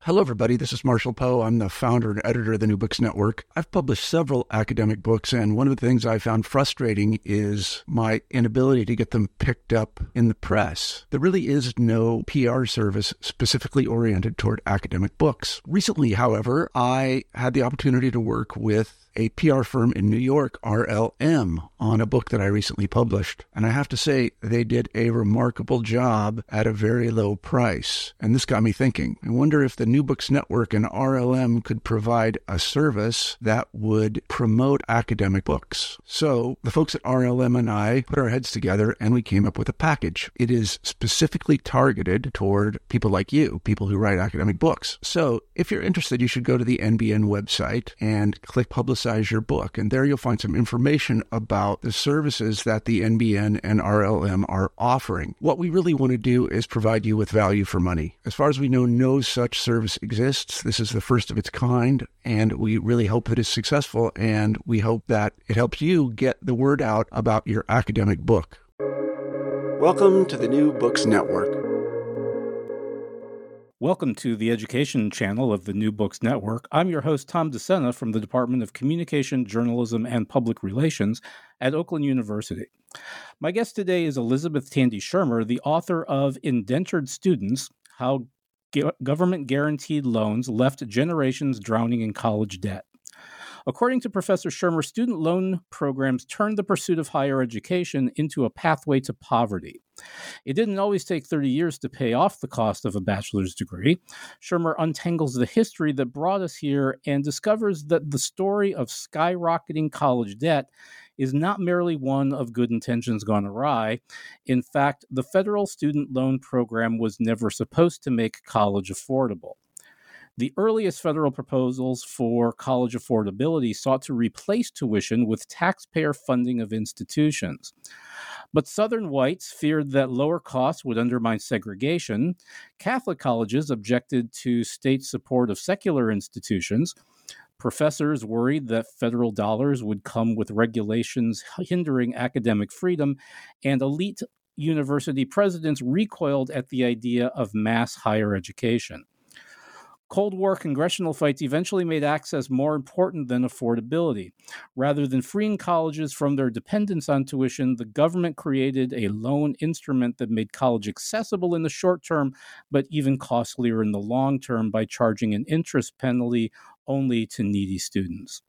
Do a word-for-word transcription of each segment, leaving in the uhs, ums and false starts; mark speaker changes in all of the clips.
Speaker 1: Hello, everybody. This is Marshall Poe. I'm the founder and editor of the New Books Network. I've published several academic books, and one of the things I found frustrating is my inability to get them picked up in the press. There really is no P R service specifically oriented toward academic books. Recently, however, I had the opportunity to work with a P R firm in New York, R L M, on a book that I recently published. And I have to say, they did a remarkable job at a very low price. And this got me thinking. I wonder if the New Books Network and R L M could provide a service that would promote academic books. So the folks at R L M and I put our heads together and we came up with a package. It is specifically targeted toward people like you, people who write academic books. So if you're interested, you should go to the N B N website and click Publicize your book. And there you'll find some information about the services that the N B N and R L M are offering. What we really want to do is provide you with value for money. As far as we know, no such service exists. This is the first of its kind, and we really hope that it's successful, and we hope that it helps you get the word out about your academic book. Welcome to the New Books Network.
Speaker 2: Welcome to the education channel of the New Books Network. I'm your host, Tom DeSena from the Department of Communication, Journalism, and Public Relations at Oakland University. My guest today is Elizabeth Tandy Schirmer, the author of Indentured Students, How G- Government-Guaranteed Loans Left Generations Drowning in College Debt. According to Professor Schirmer, student loan programs turned the pursuit of higher education into a pathway to poverty. It didn't always take thirty years to pay off the cost of a bachelor's degree. Schirmer untangles the history that brought us here and discovers that the story of skyrocketing college debt is not merely one of good intentions gone awry. In fact, the federal student loan program was never supposed to make college affordable. The earliest federal proposals for college affordability sought to replace tuition with taxpayer funding of institutions. But Southern whites feared that lower costs would undermine segregation. Catholic colleges objected to state support of secular institutions. Professors worried that federal dollars would come with regulations hindering academic freedom, and elite university presidents recoiled at the idea of mass higher education. Cold War congressional fights eventually made access more important than affordability. Rather than freeing colleges from their dependence on tuition, the government created a loan instrument that made college accessible in the short term, but even costlier in the long term by charging an interest penalty only to needy students.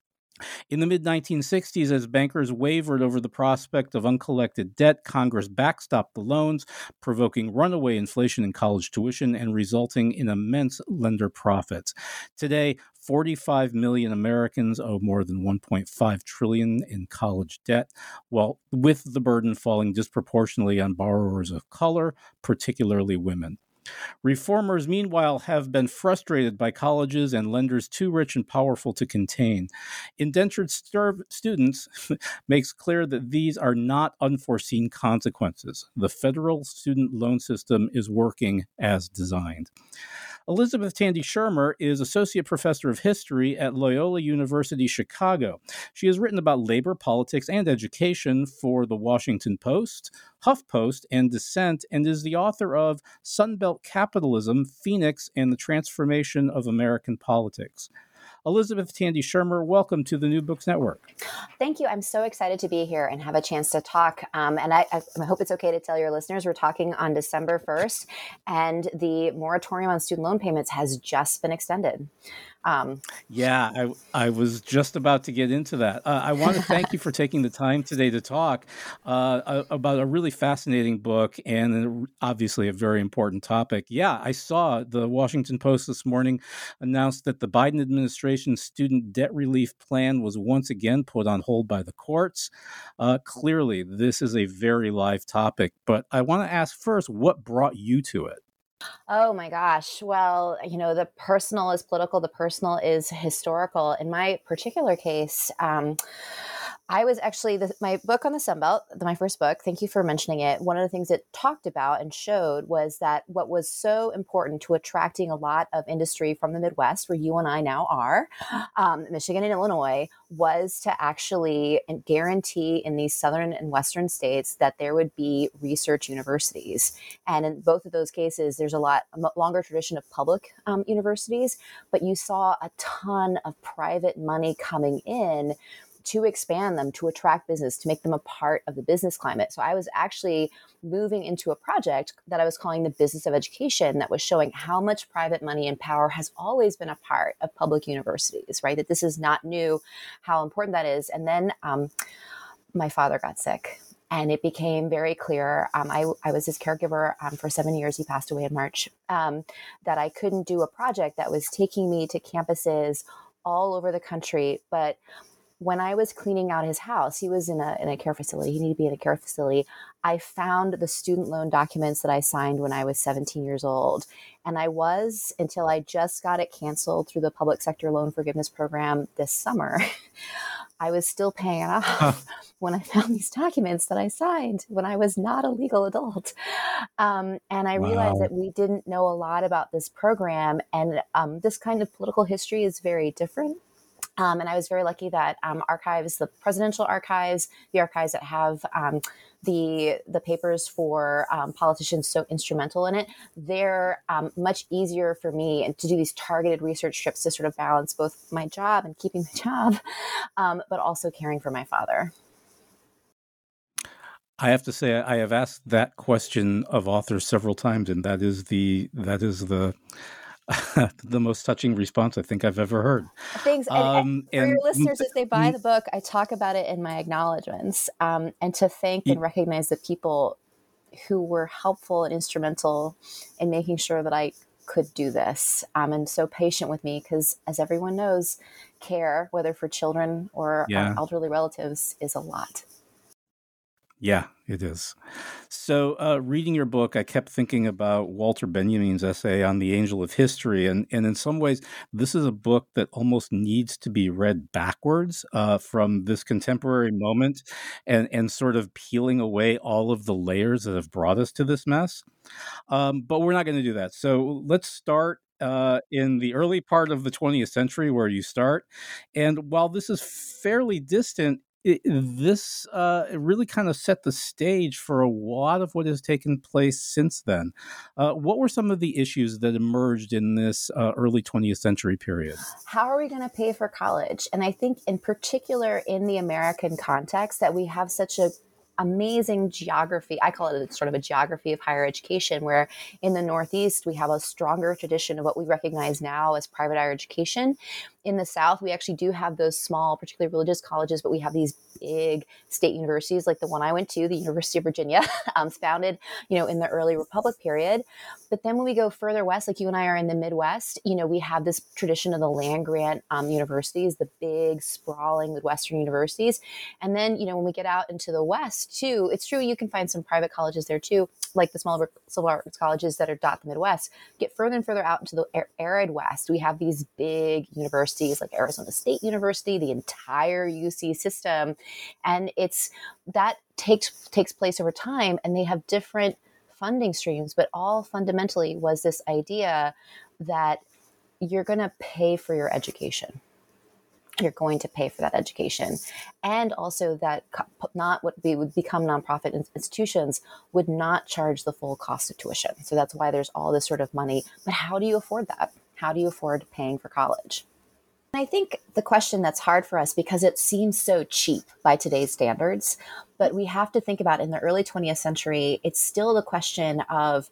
Speaker 2: In the mid nineteen sixties, as bankers wavered over the prospect of uncollected debt, Congress backstopped the loans, provoking runaway inflation in college tuition and resulting in immense lender profits. Today, forty-five million Americans owe more than one point five trillion dollars in college debt, while with the burden falling disproportionately on borrowers of color, particularly women. Reformers, meanwhile, have been frustrated by colleges and lenders too rich and powerful to contain. Indentured st- students makes clear that these are not unforeseen consequences. The federal student loan system is working as designed. Elizabeth Tandy Schirmer is Associate Professor of History at Loyola University Chicago. She has written about labor, politics, and education for The Washington Post, HuffPost, and Dissent, and is the author of Sunbelt Capitalism, Phoenix, and the Transformation of American Politics. Elizabeth Tandy Schirmer, welcome to the New Books Network.
Speaker 3: Thank you. I'm so excited to be here and have a chance to talk. Um, and I, I hope it's okay to tell your listeners we're talking on December first, and the moratorium on student loan payments has just been extended. Um,
Speaker 2: yeah, I, I was just about to get into that. Uh, I want to thank you for taking the time today to talk uh, about a really fascinating book and obviously a very important topic. Yeah, I saw the Washington Post this morning announced that the Biden administration's student debt relief plan was once again put on hold by the courts. Uh, clearly, this is a very live topic, but I want to ask first, what brought you to it?
Speaker 3: Oh my gosh. Well, you know, the personal is political, the personal is historical. In my particular case, um, I was actually, the, my book on the Sunbelt, my first book, thank you for mentioning it. One of the things it talked about and showed was that what was so important to attracting a lot of industry from the Midwest, where you and I now are, um, Michigan and Illinois, was to actually guarantee in these southern and western states that there would be research universities. And in both of those cases, there's a lot a longer tradition of public um, universities, but you saw a ton of private money coming in to expand them, to attract business, to make them a part of the business climate. So I was actually moving into a project that I was calling the Business of Education, that was showing how much private money and power has always been a part of public universities, right? That this is not new, how important that is. And then um, my father got sick. And it became very clear, um, I, I was his caregiver um, for seven years, he passed away in March, um, that I couldn't do a project that was taking me to campuses all over the country. But when I was cleaning out his house, he was in a in a care facility. He needed to be in a care facility. I found the student loan documents that I signed when I was seventeen years old. And I was, until I just got it canceled through the public sector loan forgiveness program this summer, I was still paying it off huh. when I found these documents that I signed when I was not a legal adult. Um, and I wow. realized that we didn't know a lot about this program. And um, this kind of political history is very different. Um, and I was very lucky that um, archives, the presidential archives, the archives that have um, the the papers for um, politicians so instrumental in it, they're um, much easier for me and to do these targeted research trips to sort of balance both my job and keeping the job, um, but also caring for my father.
Speaker 2: I have to say, I have asked that question of authors several times, and that is the that is the. the most touching response I think I've ever heard.
Speaker 3: Thanks. And, um, and for and, your listeners, if they buy the book, I talk about it in my acknowledgments, um, and to thank and recognize the people who were helpful and instrumental in making sure that I could do this, um, and so patient with me, because as everyone knows, care, whether for children or yeah. elderly relatives, is a lot.
Speaker 2: Yeah, it is. So uh, reading your book, I kept thinking about Walter Benjamin's essay on the angel of history. And, and in some ways, this is a book that almost needs to be read backwards uh, from this contemporary moment and, and sort of peeling away all of the layers that have brought us to this mess. Um, but we're not going to do that. So let's start Uh, in the early part of the twentieth century, where you start. And while this is fairly distant, It, this uh, really kind of set the stage for a lot of what has taken place since then. Uh, what were some of the issues that emerged in this uh, early twentieth century period?
Speaker 3: How are we going to pay for college? And I think in particular in the American context that we have such a amazing geography. I call it sort of a geography of higher education, where in the Northeast, we have a stronger tradition of what we recognize now as private higher education. In the South, we actually do have those small, particularly religious colleges, but we have these big state universities like the one I went to, the University of Virginia, um, founded, you know, in the early Republic period. But then when we go further west, like you and I are in the Midwest, you know, we have this tradition of the land grant um, universities, the big, sprawling Midwestern universities. And then, you know, when we get out into the West too, it's true, you can find some private colleges there too, like the smaller civil arts colleges that are dot the Midwest. Get further and further out into the arid West, we have these big universities like Arizona State University, the entire U C system. And it's that takes takes place over time, and they have different funding streams, but all fundamentally was this idea that you're going to pay for your education. You're going to pay for that education. And also that not what we would become nonprofit institutions would not charge the full cost of tuition. So that's why there's all this sort of money. But how do you afford that? How do you afford paying for college? I think the question that's hard for us because it seems so cheap by today's standards, but we have to think about in the early twentieth century, it's still the question of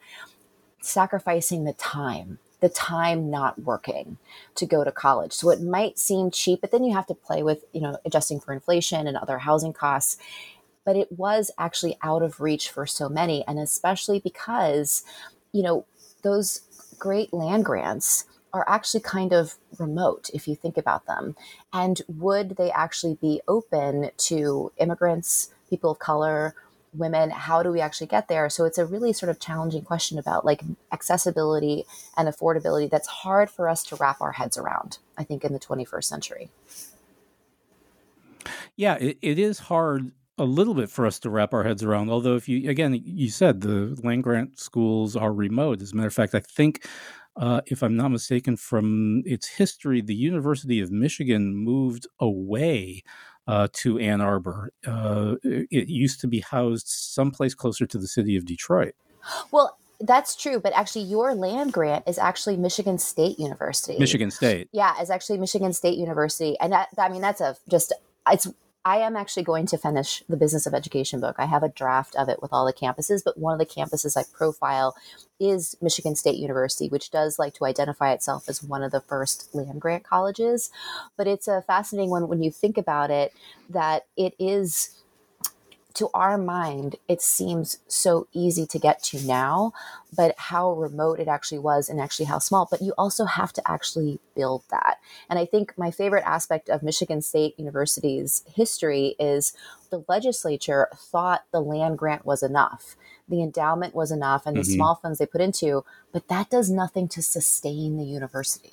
Speaker 3: sacrificing the time, the time not working to go to college. So it might seem cheap, but then you have to play with, you know, adjusting for inflation and other housing costs. But it was actually out of reach for so many, and especially because, you know, those great land grants are actually kind of remote if you think about them. And would they actually be open to immigrants, people of color, women? How do we actually get there? So it's a really sort of challenging question about like accessibility and affordability that's hard for us to wrap our heads around, I think, in the twenty-first century.
Speaker 2: Yeah, it, it is hard a little bit for us to wrap our heads around. Although, if you, again, you said the land grant schools are remote. As a matter of fact, I think, uh, if I'm not mistaken, from its history, the University of Michigan moved away uh, to Ann Arbor. Uh, it, it used to be housed someplace closer to the city of Detroit.
Speaker 3: Well, that's true, but actually your land grant is actually Michigan State University.
Speaker 2: Michigan State.
Speaker 3: Yeah, it's actually Michigan State University. And that, I mean, that's a just, it's, I am actually going to finish the Business of Education book. I have a draft of it with all the campuses, but one of the campuses I profile is Michigan State University, which does like to identify itself as one of the first land grant colleges. But it's a fascinating one when you think about it, that it is, to our mind, it seems so easy to get to now, but how remote it actually was and actually how small. But you also have to actually build that. And I think my favorite aspect of Michigan State University's history is the legislature thought the land grant was enough. The endowment was enough and the mm-hmm. small funds they put into, but that does nothing to sustain the university.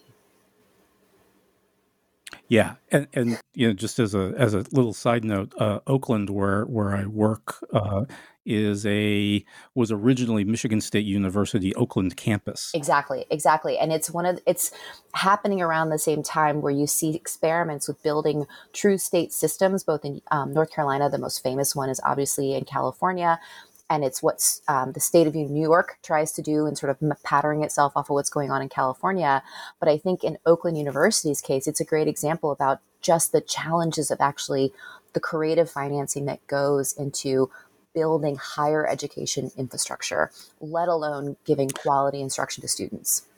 Speaker 2: Yeah, and, and you know, just as a as a little side note, uh, Oakland, where where I work, uh, is a was originally Michigan State University Oakland campus.
Speaker 3: Exactly, exactly, and it's one of it's happening around the same time where you see experiments with building true state systems, both in um, North Carolina. The most famous one is obviously in California. And it's what um, the state of New York tries to do and sort of patterning itself off of what's going on in California. But I think in Oakland University's case, it's a great example about just the challenges of actually the creative financing that goes into building higher education infrastructure, let alone giving quality instruction to students.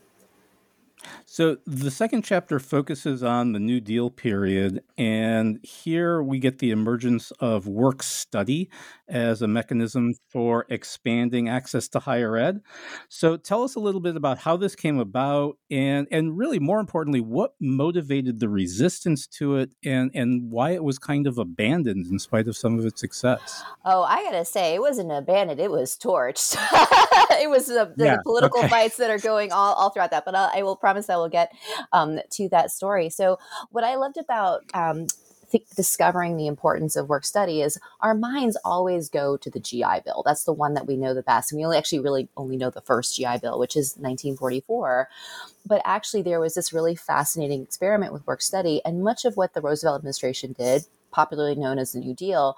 Speaker 2: So the second chapter focuses on the New Deal period, and here we get the emergence of work study as a mechanism for expanding access to higher ed. So tell us a little bit about how this came about, and and really more importantly, what motivated the resistance to it, and, and why it was kind of abandoned in spite of some of its success.
Speaker 3: Oh, I gotta say, it wasn't abandoned, it was torched. It was uh, the,
Speaker 2: yeah,
Speaker 3: the political
Speaker 2: okay.
Speaker 3: fights that are going all, all throughout that, but I'll, I will promise I will get um, to that story. So what I loved about um, th- discovering the importance of work study is our minds always go to the G I Bill. That's the one that we know the best. And we only actually really only know the first G I Bill, which is nineteen forty-four. But actually there was this really fascinating experiment with work study. And much of what the Roosevelt administration did, popularly known as the New Deal,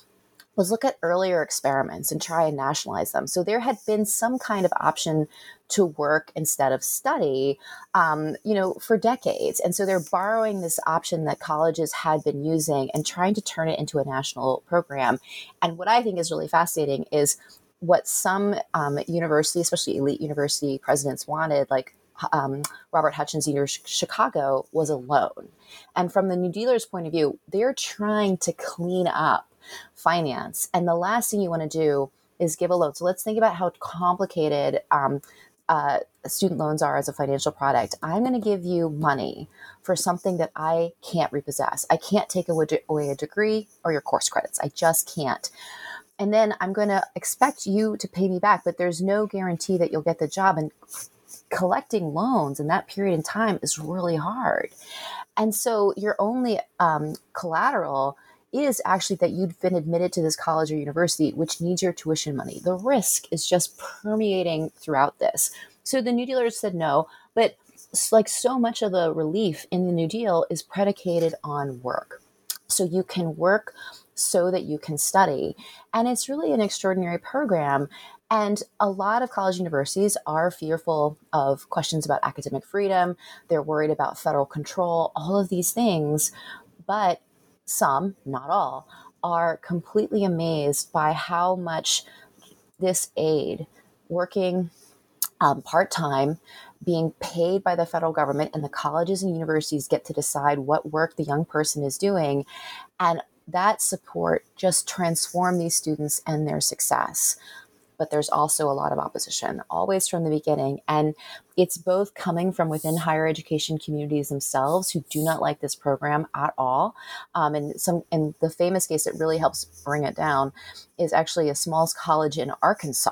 Speaker 3: was look at earlier experiments and try and nationalize them. So there had been some kind of option to work instead of study, um, you know, for decades. And so they're borrowing this option that colleges had been using and trying to turn it into a national program. And what I think is really fascinating is what some um, university, especially elite university presidents wanted, like Um, Robert Hutchins University of Chicago, was a loan. And from the New Dealers' point of view, they're trying to clean up finance. And the last thing you want to do is give a loan. So let's think about how complicated um, uh, student loans are as a financial product. I'm going to give you money for something that I can't repossess. I can't take away a degree or your course credits. I just can't. And then I'm going to expect you to pay me back, but there's no guarantee that you'll get the job. And collecting loans in that period in time is really hard. And so your only um, collateral is actually that you've been admitted to this college or university, which needs your tuition money. The risk is just permeating throughout this. So the New Dealers said no, but like so much of the relief in the New Deal is predicated on work. So you can work so that you can study. And it's really an extraordinary program. And a lot of college universities are fearful of questions about academic freedom. They're worried about federal control, all of these things. But some, not all, are completely amazed by how much this aid, working um, part-time, being paid by the federal government, and the colleges and universities get to decide what work the young person is doing. And that support just transformed these students and their success. But there's also a lot of opposition, always from the beginning. And it's both coming from within higher education communities themselves who do not like this program at all. Um, and some, and the famous case that really helps bring it down is actually a small college in Arkansas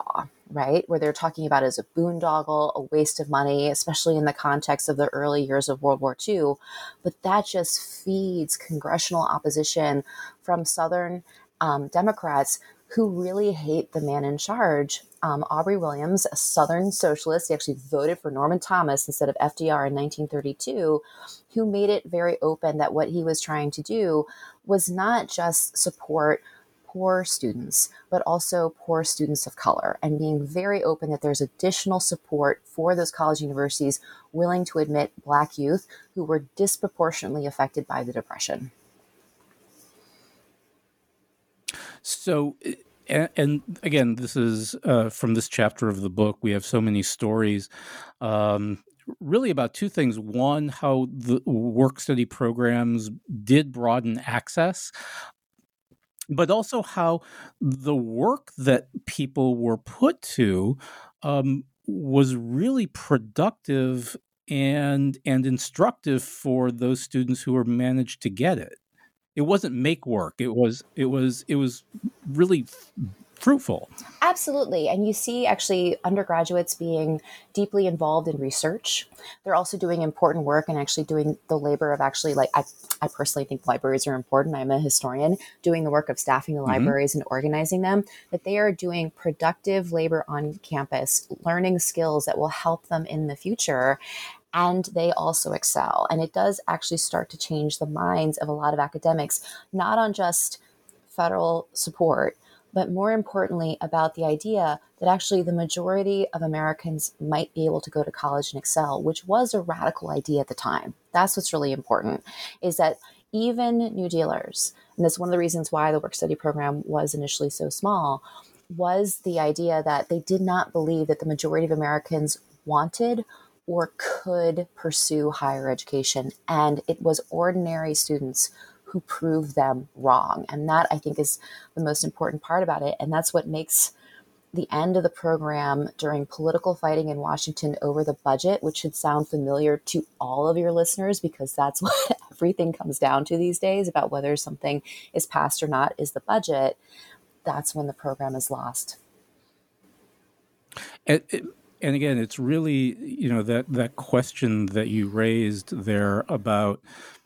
Speaker 3: right? Where they're talking about it as a boondoggle, a waste of money, especially in the context of the early years of World War Two. But that just feeds congressional opposition from Southern um, Democrats who really hate the man in charge. Um, Aubrey Williams, a Southern socialist, he actually voted for Norman Thomas instead of F D R in nineteen thirty-two, who made it very open that what he was trying to do was not just support poor students, but also poor students of color, and being very open that there's additional support for those college universities willing to admit Black youth who were disproportionately affected by the Depression.
Speaker 2: So, and, and again, this is uh, from this chapter of the book. We have so many stories, um, really about two things. One, how the work study programs did broaden access, but also how the work that people were put to um, was really productive and and instructive for those students who were managed to get it. It wasn't make work. It was it was it was really fruitful.
Speaker 3: Absolutely. And you see actually undergraduates being deeply involved in research. They're also doing important work and actually doing the labor of actually, like, I, I personally think libraries are important. I'm a historian, doing the work of staffing the
Speaker 2: Mm-hmm.
Speaker 3: libraries and organizing them, that they are doing productive labor on campus, learning skills that will help them in the future. And they also excel. And it does actually start to change the minds of a lot of academics, not on just federal support, but more importantly about the idea that actually the majority of Americans might be able to go to college and excel, which was a radical idea at the time. That's what's really important, is that even New Dealers, and that's one of the reasons why the work study program was initially so small, was the idea that they did not believe that the majority of Americans wanted or could pursue higher education. And it was ordinary students who proved them wrong. And that, I think, is the most important part about it. And that's what makes the end of the program during political fighting in Washington over the budget, which should sound familiar to all of your listeners, because that's what everything comes down to these days about whether something is passed or not, is the budget. That's when the program is lost.
Speaker 2: It, it, and again, it's really, you know, that, that question that you raised there about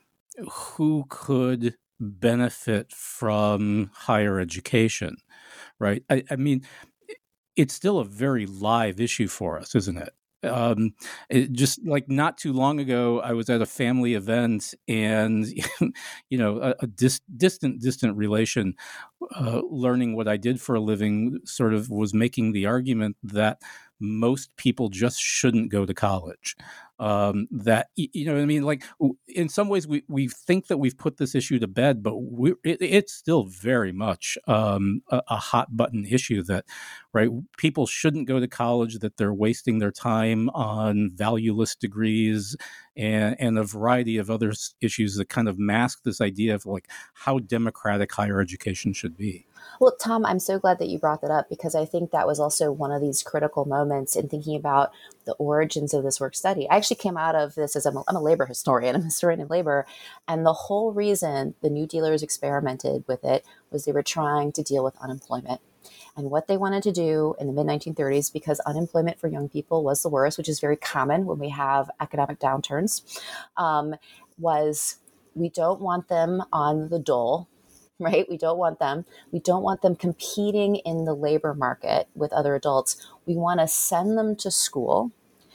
Speaker 2: who could benefit from higher education, right? I, I mean, it's still a very live issue for us, isn't it? Um, it just like not too long ago, I was at a family event, and you know, a, a dis- distant, distant relation, uh, learning what I did for a living, sort of was making the argument that most people just shouldn't go to college. Um, that, you know what I mean? Like, in some ways, we, we think that we've put this issue to bed, but we, it, it's still very much um, a, a hot button issue that, right, people shouldn't go to college, that they're wasting their time on valueless degrees and, and a variety of other issues that kind of mask this idea of like how democratic higher education should be.
Speaker 3: Well, Tom, I'm so glad that you brought that up, because I think that was also one of these critical moments in thinking about the origins of this work study. I actually came out of this as I'm a, I'm a labor historian, I'm a historian of labor. And the whole reason the New Dealers experimented with it was they were trying to deal with unemployment. And what they wanted to do in the mid nineteen thirties, because unemployment for young people was the worst, which is very common when we have economic downturns, um, was we don't want them on the dole. Right? We don't want them. We don't want them competing in the labor market with other adults. We want to send them to school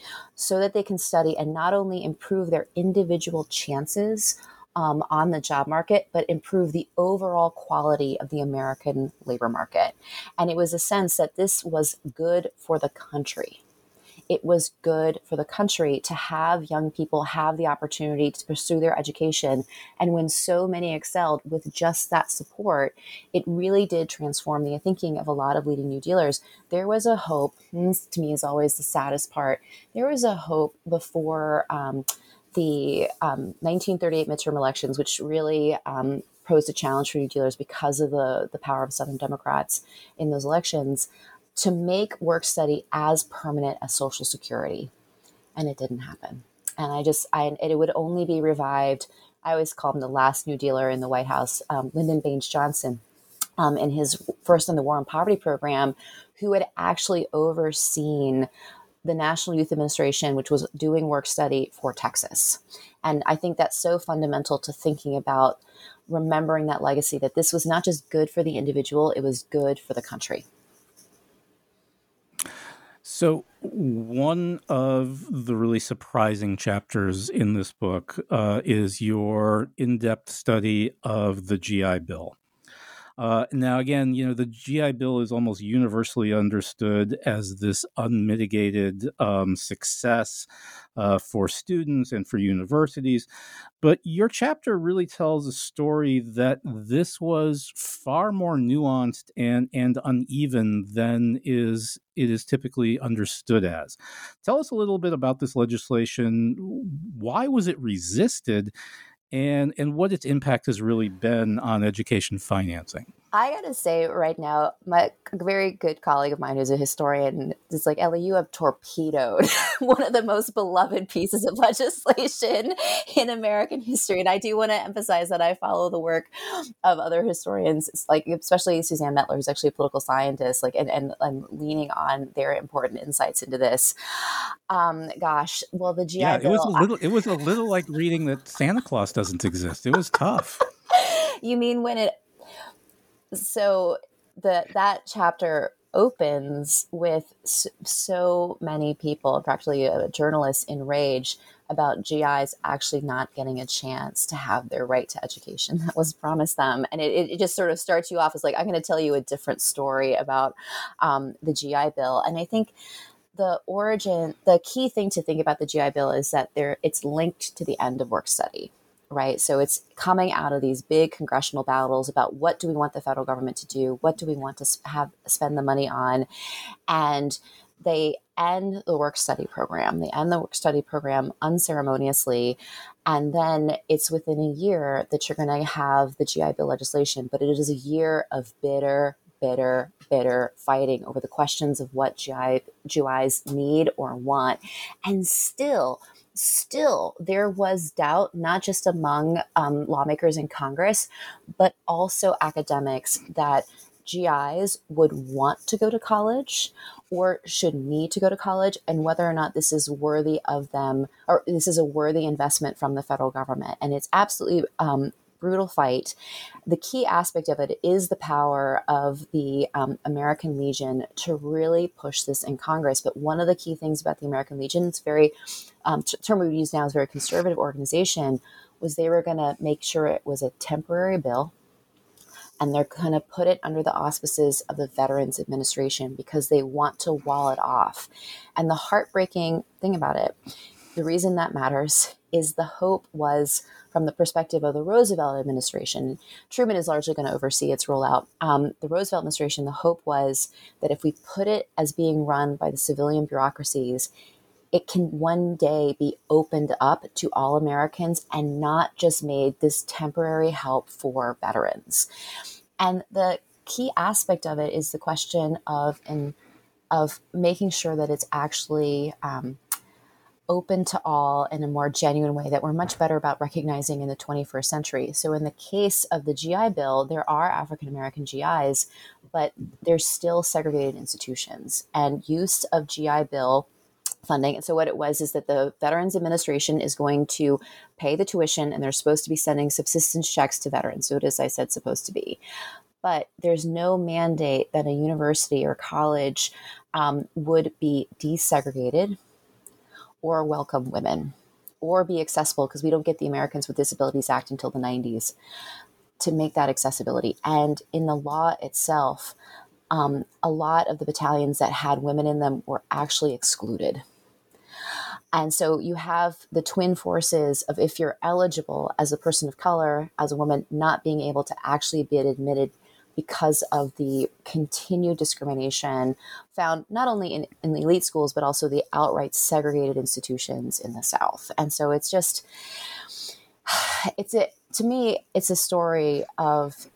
Speaker 3: so that they can study and not only improve their individual chances um, on the job market, but improve the overall quality of the American labor market. And it was a sense that this was good for the country. It was good for the country to have young people have the opportunity to pursue their education. And when so many excelled with just that support, it really did transform the thinking of a lot of leading New Dealers. There was a hope, and this to me is always the saddest part, there was a hope before um, the um, nineteen thirty-eight midterm elections, which really um, posed a challenge for New Dealers because of the, the power of Southern Democrats in those elections, to make work study as permanent as Social Security. And it didn't happen. And I just, I, it would only be revived. I always call him the last New Dealer in the White House, um, Lyndon Baines Johnson, um, in his First on the War on Poverty program, who had actually overseen the National Youth Administration, which was doing work study for Texas. And I think that's so fundamental to thinking about remembering that legacy, that this was not just good for the individual, it was good for the country.
Speaker 2: So one of the really surprising chapters in this book uh, is your in-depth study of the G I Bill. Uh, now, again, you know, the G I Bill is almost universally understood as this unmitigated um, success uh, for students and for universities. But your chapter really tells a story that this was far more nuanced and, and uneven than is it is typically understood as. Tell us a little bit about this legislation. Why was it resisted? And and what its impact has really been on education financing.
Speaker 3: I got to say right now, my very good colleague of mine who's a historian is like, Ellie, you have torpedoed one of the most beloved pieces of legislation in American history. And I do want to emphasize that I follow the work of other historians, like especially Suzanne Mettler, who's actually a political scientist, like, and, and I'm leaning on their important insights into this. Um, gosh, well, the G I
Speaker 2: yeah,
Speaker 3: Bill.
Speaker 2: It was a little, it was a little like reading that Santa Claus doesn't exist. It was tough.
Speaker 3: You mean when it, So the that chapter opens with so many people, practically uh, journalists, enraged about G Is actually not getting a chance to have their right to education that was promised them. And it, it just sort of starts you off as like, I'm going to tell you a different story about um, the G I Bill. And I think the origin, the key thing to think about the G I Bill is that there it's linked to the end of work study. Right. So it's coming out of these big congressional battles about what do we want the federal government to do? What do we want to have spend the money on? And they end the work study program. They end the work study program unceremoniously. And then it's within a year that you're going to have the G I Bill legislation. But it is a year of bitter, bitter, bitter fighting over the questions of what G I, G Is need or want. And still, Still, there was doubt, not just among um, lawmakers in Congress, but also academics that G Is would want to go to college or should need to go to college, and whether or not this is worthy of them, or this is a worthy investment from the federal government. And it's absolutely um, brutal fight. The key aspect of it is the power of the um, American Legion to really push this in Congress. But one of the key things about the American Legion, it's very, um, t- term we use now is very conservative organization, was they were going to make sure it was a temporary bill. And they're going to put it under the auspices of the Veterans Administration because they want to wall it off. And the heartbreaking thing about it, the reason that matters is the hope was from the perspective of the Roosevelt administration. Truman is largely going to oversee its rollout. Um, the Roosevelt administration, the hope was that if we put it as being run by the civilian bureaucracies, it can one day be opened up to all Americans and not just made this temporary help for veterans. And the key aspect of it is the question of, in, of making sure that it's actually um, open to all in a more genuine way that we're much better about recognizing in the twenty-first century. So in the case of the G I Bill, there are African-American G Is, but there's still segregated institutions, and use of G I Bill funding. And so what it was is that the Veterans Administration is going to pay the tuition, and they're supposed to be sending subsistence checks to veterans. So it is, I said, supposed to be. But there's no mandate that a university or college um, would be desegregated or welcome women, or be accessible, because we don't get the Americans with Disabilities Act until the nineties, to make that accessibility. And in the law itself, um, a lot of the battalions that had women in them were actually excluded. And so you have the twin forces of, if you're eligible as a person of color, as a woman, not being able to actually be admitted because of the continued discrimination found not only in, in the elite schools, but also the outright segregated institutions in the South. And so it's just, it's a, to me, it's a story of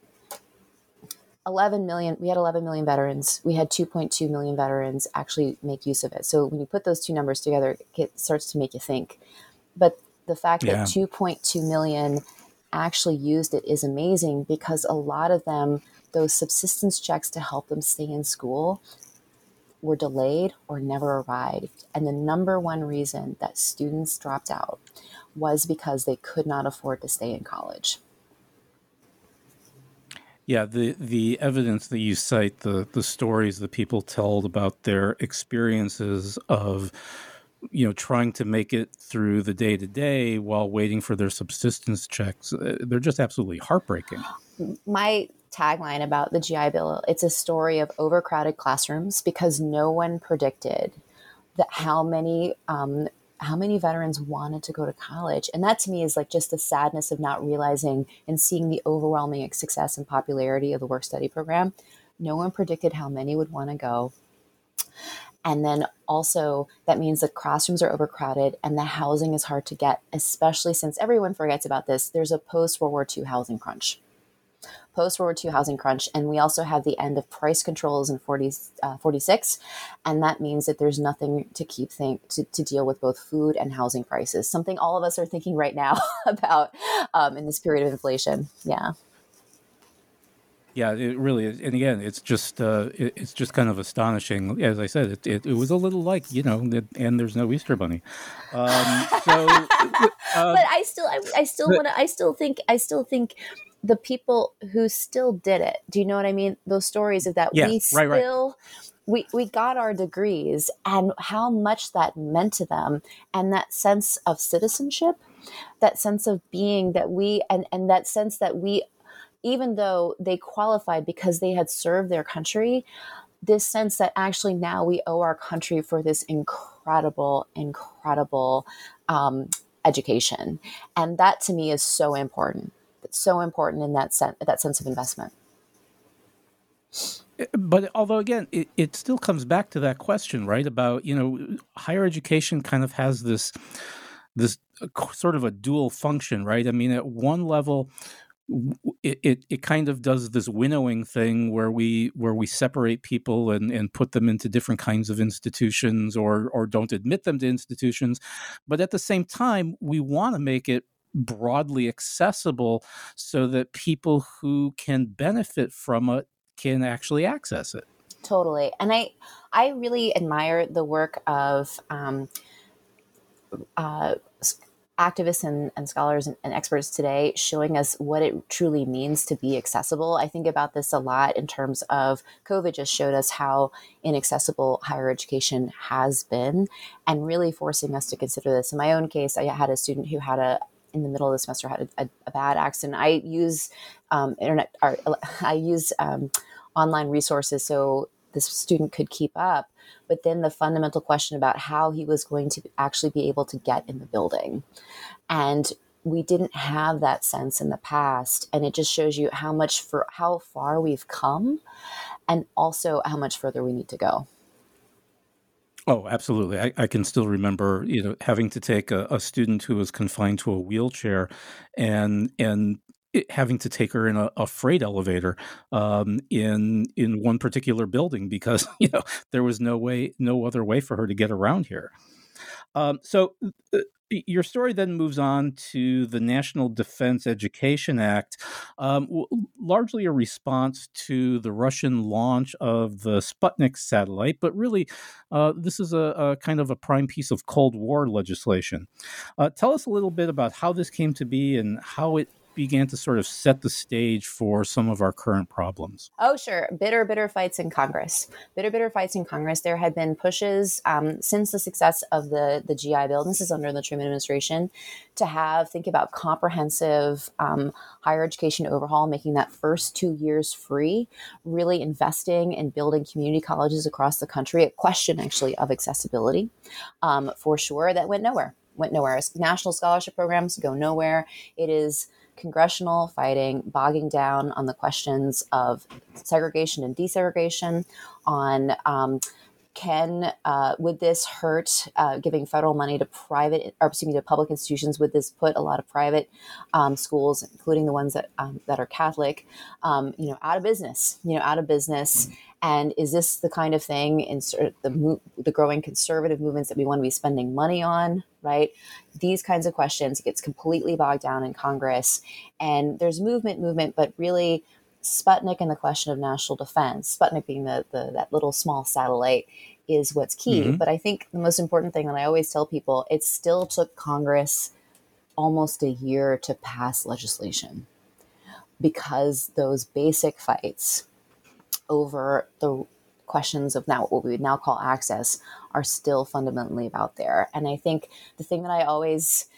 Speaker 3: eleven million, we had eleven million veterans. We had two point two million veterans actually make use of it. So when you put those two numbers together, it starts to make you think. But the fact yeah. that two point two million actually used it is amazing, because a lot of them, those subsistence checks to help them stay in school were delayed or never arrived. And the number one reason that students dropped out was because they could not afford to stay in college.
Speaker 2: Yeah, the the evidence that you cite, the the stories that people told about their experiences of, you know, trying to make it through the day to day while waiting for their subsistence checks, uh, they're just absolutely heartbreaking.
Speaker 3: My tagline about the G I Bill, it's a story of overcrowded classrooms because no one predicted that how many um, how many veterans wanted to go to college. And that to me is like just the sadness of not realizing and seeing the overwhelming success and popularity of the work study program. No one predicted how many would want to go. And then also that means the classrooms are overcrowded and the housing is hard to get, especially since everyone forgets about this. There's a post-World War Two housing crunch. Post-World War Two housing crunch. And we also have the end of price controls in forty, uh, forty-six. And that means that there's nothing to keep think to, to deal with both food and housing prices, something all of us are thinking right now about um, in this period of inflation. Yeah.
Speaker 2: Yeah, it really is. And again, it's just uh, it, it's just kind of astonishing. As I said, it, it, it was a little like, you know, and there's no Easter Bunny. Um, so, uh,
Speaker 3: but I still, I, I still want to, I still think, I still think the people who still did it, do you know what I mean? Those stories of that
Speaker 2: yes,
Speaker 3: we
Speaker 2: right,
Speaker 3: still,
Speaker 2: right.
Speaker 3: we, we got our degrees and how much that meant to them and that sense of citizenship, that sense of being that we, and, and that sense that we, even though they qualified because they had served their country, this sense that actually now we owe our country for this incredible, incredible um, education. And that to me is so important. It's so important in that sense, that sense of investment.
Speaker 2: But although, again, it, it still comes back to that question, right? About, you know, higher education kind of has this, this sort of a dual function, right? I mean, at one level, It, it it kind of does this winnowing thing where we where we separate people and, and put them into different kinds of institutions or or don't admit them to institutions. But at the same time, we want to make it broadly accessible so that people who can benefit from it can actually access it.
Speaker 3: Totally. And I I really admire the work of um, uh, activists and, and scholars and, and experts today showing us what it truly means to be accessible. I think about this a lot in terms of COVID just showed us how inaccessible higher education has been and really forcing us to consider this. In my own case, I had a student who had a, in the middle of the semester, had a, a, a bad accident. I use um, internet, or I use um, online resources so this student could keep up. But then the fundamental question about how he was going to actually be able to get in the building. And we didn't have that sense in the past. And it just shows you how much for how far we've come and also how much further we need to go.
Speaker 2: Oh, absolutely. I, I can still remember, you know, having to take a, a student who was confined to a wheelchair and and it, having to take her in a, a freight elevator um, in in one particular building because, you know, there was no way, no other way for her to get around here. Um, so uh, your story then moves on to the National Defense Education Act, um, w- largely a response to the Russian launch of the Sputnik satellite, but really uh, this is a, a kind of a prime piece of Cold War legislation. Uh, tell us a little bit about how this came to be and how it began to sort of set the stage for some of our current problems.
Speaker 3: Oh, sure. Bitter, bitter fights in Congress. Bitter, bitter fights in Congress. There had been pushes um, since the success of the, the G I Bill, and this is under the Truman administration, to have, think about comprehensive um, higher education overhaul, making that first two years free, really investing in building community colleges across the country, a question actually of accessibility um, for sure. That went nowhere, went nowhere. National scholarship programs go nowhere. It is congressional fighting, bogging down on the questions of segregation and desegregation, on um, can, uh, would this hurt uh, giving federal money to private, or excuse me, to public institutions? Would this put a lot of private um, schools, including the ones that um, that are Catholic, um, you know, out of business, you know, out of business? And is this the kind of thing in sort of the, the growing conservative movements that we want to be spending money on, right? These kinds of questions, it gets completely bogged down in Congress. And there's movement, movement, but really Sputnik and the question of national defense, Sputnik being the, the that little small satellite, is what's key.
Speaker 2: Mm-hmm.
Speaker 3: But I think the most important thing that I always tell people, it still took Congress almost a year to pass legislation, because those basic fights over the questions of now what we would now call access are still fundamentally about there. And I think the thing that I always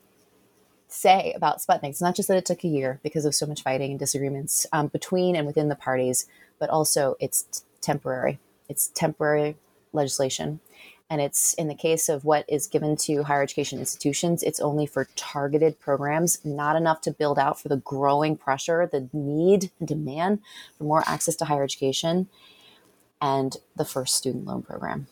Speaker 3: say about Sputnik, it's not just that it took a year because of so much fighting and disagreements um, between and within the parties, but also it's t- temporary. It's temporary legislation. And it's, in the case of what is given to higher education institutions, it's only for targeted programs, not enough to build out for the growing pressure, the need and demand for more access to higher education, and the first student loan program.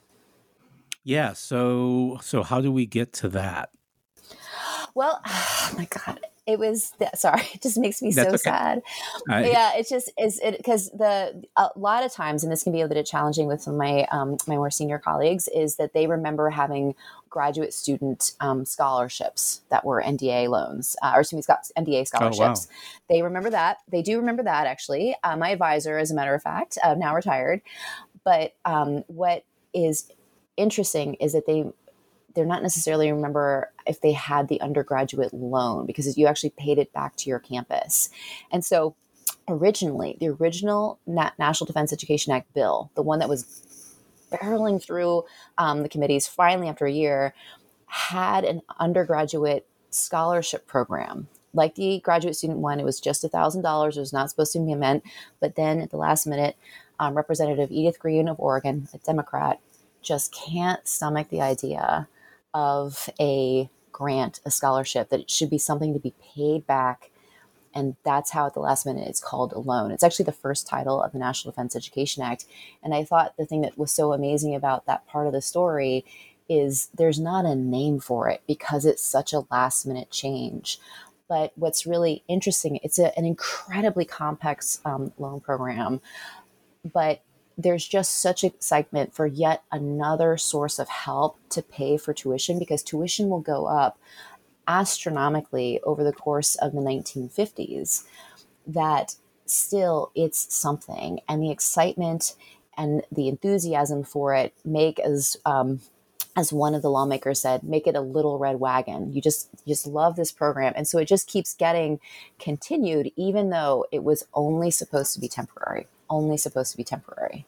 Speaker 2: Yeah. So, so how do we get to that?
Speaker 3: Well, oh my God, it was, sorry, it just makes me
Speaker 2: That's
Speaker 3: so
Speaker 2: okay.
Speaker 3: sad.
Speaker 2: I,
Speaker 3: yeah, it's just, is it, because the, a lot of times, and this can be a bit challenging with some of my, um, my more senior colleagues, is that they remember having graduate student um, scholarships that were N D A loans, uh, or excuse me, N D A scholarships. Oh, wow. They remember that. They do remember that, actually. Uh, my advisor, as a matter of fact, uh, now retired. But um, what is interesting is that they, they're not necessarily remember if they had the undergraduate loan, because you actually paid it back to your campus. And so originally, the original Na- National Defense Education Act bill, the one that was barreling through um, the committees finally after a year, had an undergraduate scholarship program. Like the graduate student one, it was just one thousand dollars. It was not supposed to be meant. But then at the last minute, um, Representative Edith Green of Oregon, a Democrat, just can't stomach the idea of a grant, a scholarship, that it should be something to be paid back. And that's how at the last minute it's called a loan. It's actually the first title of the National Defense Education Act. And I thought the thing that was so amazing about that part of the story is there's not a name for it because it's such a last minute change. But what's really interesting, it's a, an incredibly complex um, loan program, but there's just such excitement for yet another source of help to pay for tuition, because tuition will go up astronomically over the course of the nineteen fifties, that still it's something. And the excitement and the enthusiasm for it make, as um, as one of the lawmakers said, make it a little red wagon. You just you just love this program. And so it just keeps getting continued, even though it was only supposed to be temporary. Only supposed to be temporary.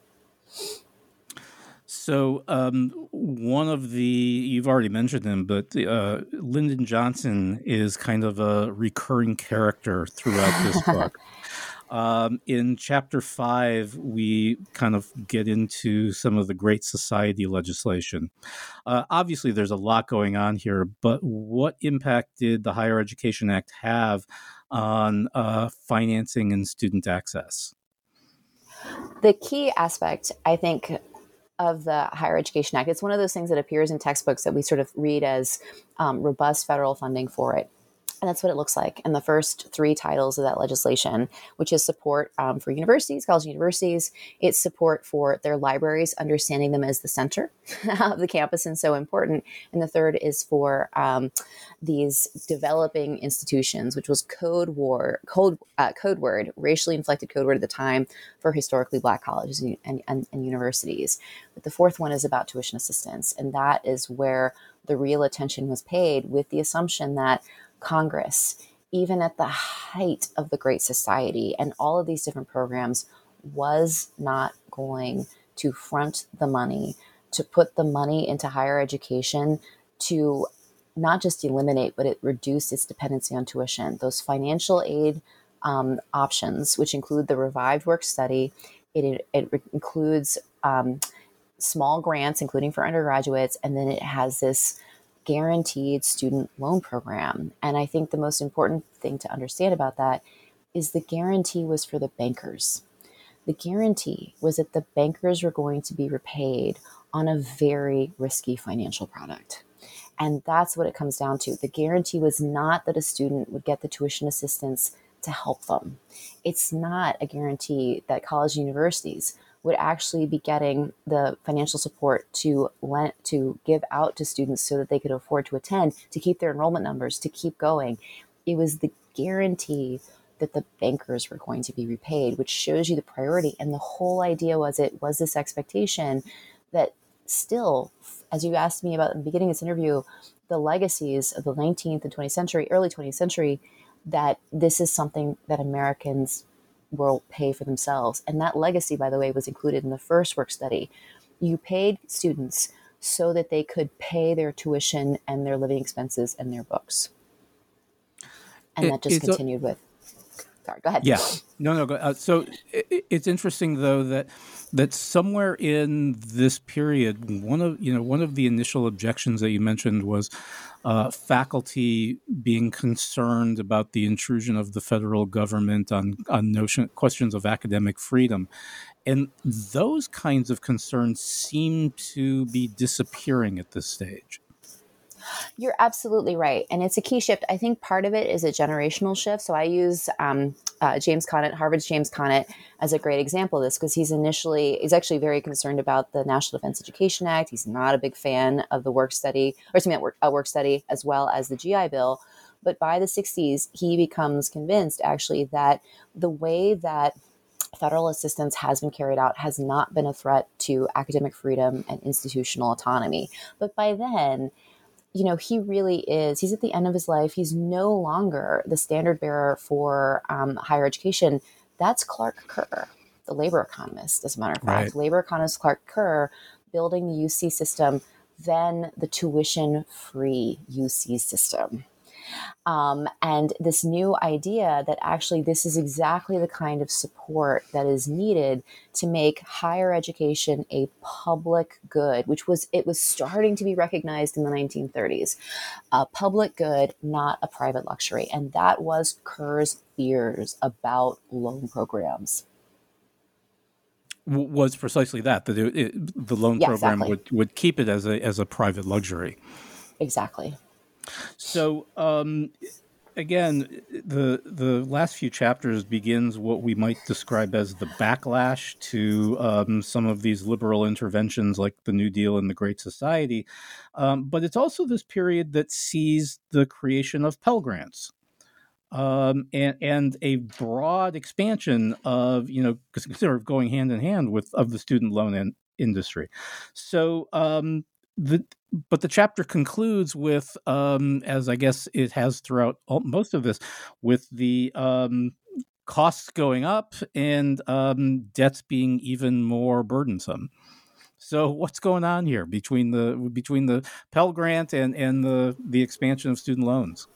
Speaker 2: So um, one of the, you've already mentioned him, but uh, Lyndon Johnson is kind of a recurring character throughout this book. Um, in chapter five, we kind of get into some of the Great Society legislation. Uh, obviously, there's a lot going on here, but what impact did the Higher Education Act have on uh, financing and student access?
Speaker 3: The key aspect, I think, of the Higher Education Act, it's one of those things that appears in textbooks that we sort of read as um, robust federal funding for it. And that's what it looks like in the first three titles of that legislation, which is support um, for universities, college universities. It's support for their libraries, understanding them as the center of the campus and so important. And the third is for um, these developing institutions, which was code war, code uh, code word, racially inflected code word at the time for historically Black colleges and, and, and, and universities. But the fourth one is about tuition assistance. And that is where the real attention was paid, with the assumption that Congress, even at the height of the Great Society and all of these different programs, was not going to front the money, to put the money into higher education, to not just eliminate, but it reduced its dependency on tuition. Those financial aid um, options, which include the revived work study, it, it, it includes um, small grants, including for undergraduates, and then it has this guaranteed student loan program. And I think the most important thing to understand about that is the guarantee was for the bankers. The guarantee was that the bankers were going to be repaid on a very risky financial product. And that's what it comes down to. The guarantee was not that a student would get the tuition assistance to help them. It's not a guarantee that college and universities would actually be getting the financial support to lend, to give out to students so that they could afford to attend, to keep their enrollment numbers, to keep going. It was the guarantee that the bankers were going to be repaid, which shows you the priority. And the whole idea was it was this expectation that still, as you asked me about in the beginning of this interview, the legacies of the nineteenth and twentieth century, early twentieth century, that this is something that Americans will pay for themselves. And that legacy, by the way, was included in the first work study. You paid students so that they could pay their tuition and their living expenses and their books. And
Speaker 2: it,
Speaker 3: that just continued a, with, sorry, go ahead.
Speaker 2: Yeah, no, no. Go, uh, so it, it's interesting though that that somewhere in this period, one of you know one of the initial objections that you mentioned was uh, faculty being concerned about the intrusion of the federal government on on notion questions of academic freedom, and those kinds of concerns seem to be disappearing at this stage.
Speaker 3: You're absolutely right. And it's a key shift. I think part of it is a generational shift. So I use um, uh, James Conant, Harvard's James Conant, as a great example of this, because he's initially, he's actually very concerned about the National Defense Education Act. He's not a big fan of the work study, or excuse me, work, uh, work study, as well as the G I Bill. But by the sixties, he becomes convinced actually that the way that federal assistance has been carried out has not been a threat to academic freedom and institutional autonomy. But by then, you know, he really is, he's at the end of his life. He's no longer the standard bearer for um, higher education. That's Clark Kerr, the labor economist, as a matter of fact.
Speaker 2: Right.
Speaker 3: Labor economist Clark Kerr building the U C system, then the tuition-free U C system. Um, and this new idea that actually this is exactly the kind of support that is needed to make higher education a public good, which was, it was starting to be recognized in the nineteen thirties, a public good, not a private luxury. And that was Kerr's fears about loan programs.
Speaker 2: Was precisely that, that it, it, the loan
Speaker 3: Yeah,
Speaker 2: program
Speaker 3: exactly.
Speaker 2: would, would keep it as a as a private luxury.
Speaker 3: Exactly.
Speaker 2: So, um, again, the the last few chapters begins what we might describe as the backlash to um, some of these liberal interventions like the New Deal and the Great Society. Um, but it's also this period that sees the creation of Pell Grants. Um, and, and a broad expansion of, you know, sort of going hand in hand with of the student loan in, industry. So, um, the but the chapter concludes with, um, as I guess it has throughout all, most of this, with the um, costs going up and um, debts being even more burdensome. So, what's going on here between the between the Pell Grant and and the the expansion of student loans?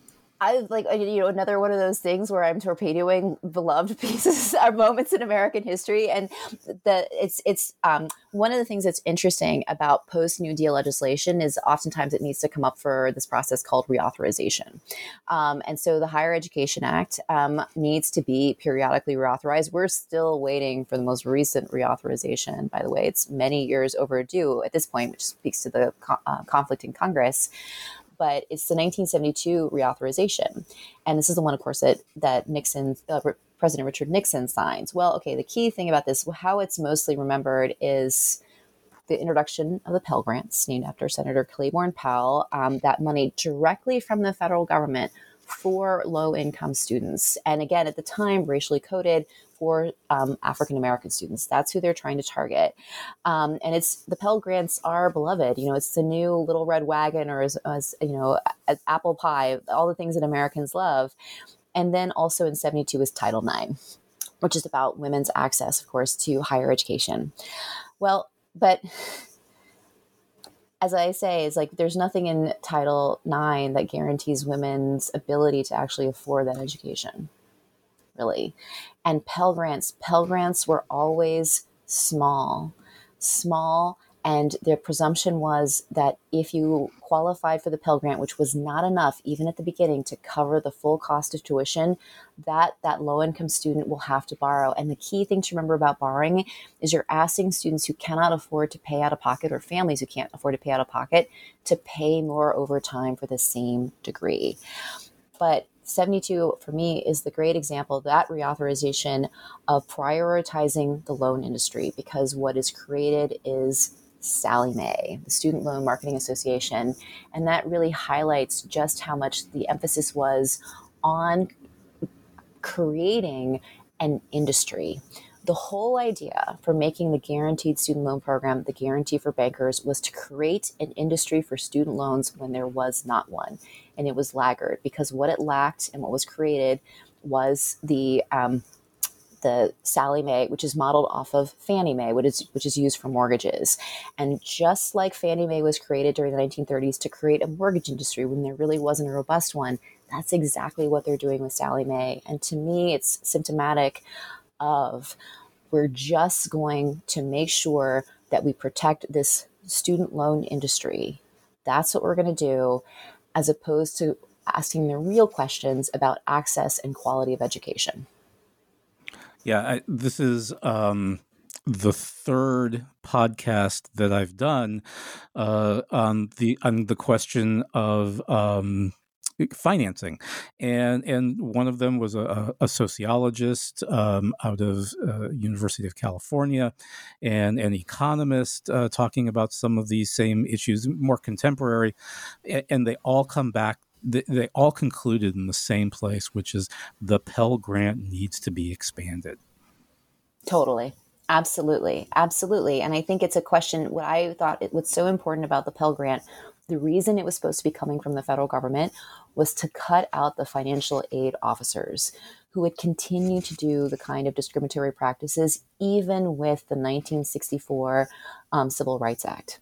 Speaker 3: I like, you know, another one of those things where I'm torpedoing beloved pieces or moments in American history. And the it's it's um, one of the things that's interesting about post New Deal legislation is oftentimes it needs to come up for this process called reauthorization. Um, and so the Higher Education Act um, needs to be periodically reauthorized. We're still waiting for the most recent reauthorization. By the way, it's many years overdue at this point, which speaks to the co- uh, conflict in Congress. But it's the nineteen seventy-two reauthorization. And this is the one, of course, that, that Nixon, uh, President Richard Nixon signs. Well, okay, the key thing about this, how it's mostly remembered is the introduction of the Pell Grants, named after Senator Claiborne Pell, um, that money directly from the federal government for low-income students. And again, at the time, racially coded for um, African-American students. That's who they're trying to target. Um, and it's the Pell Grants are beloved. You know, it's the new little red wagon, or as, as you know, as apple pie, all the things that Americans love. And then also in seventy-two is Title nine, which is about women's access, of course, to higher education. Well, but as I say, it's like there's nothing in Title nine that guarantees women's ability to actually afford that education, really. And Pell Grants, Pell Grants were always small, small. And their presumption was that if you qualified for the Pell Grant, which was not enough, even at the beginning, to cover the full cost of tuition, that that low-income student will have to borrow. And the key thing to remember about borrowing is you're asking students who cannot afford to pay out of pocket, or families who can't afford to pay out of pocket, to pay more over time for the same degree. But seventy-two, for me, is the great example of that reauthorization of prioritizing the loan industry, because what is created is Sallie Mae, the Student Loan Marketing Association. And that really highlights just how much the emphasis was on creating an industry. The whole idea for making the guaranteed student loan program, the guarantee for bankers, was to create an industry for student loans when there was not one. And it was laggard, because what it lacked and what was created was the um, the Sallie Mae, which is modeled off of Fannie Mae, which is, which is used for mortgages. And just like Fannie Mae was created during the nineteen thirties to create a mortgage industry when there really wasn't a robust one, that's exactly what they're doing with Sallie Mae. And to me, it's symptomatic of we're just going to make sure that we protect this student loan industry. That's what we're going to do, as opposed to asking the real questions about access and quality of education.
Speaker 2: Yeah, I, this is um, the third podcast that I've done uh, on the on the question of um, financing, and and one of them was a, a sociologist um, out of uh, University of California, and an economist uh, talking about some of these same issues, more contemporary, and, and they all come back. They, they all concluded in the same place, which is the Pell Grant needs to be expanded.
Speaker 3: Totally. Absolutely. Absolutely. And I think it's a question, what I thought it was so important about the Pell Grant, the reason it was supposed to be coming from the federal government was to cut out the financial aid officers who would continue to do the kind of discriminatory practices, even with the nineteen sixty-four um, Civil Rights Act.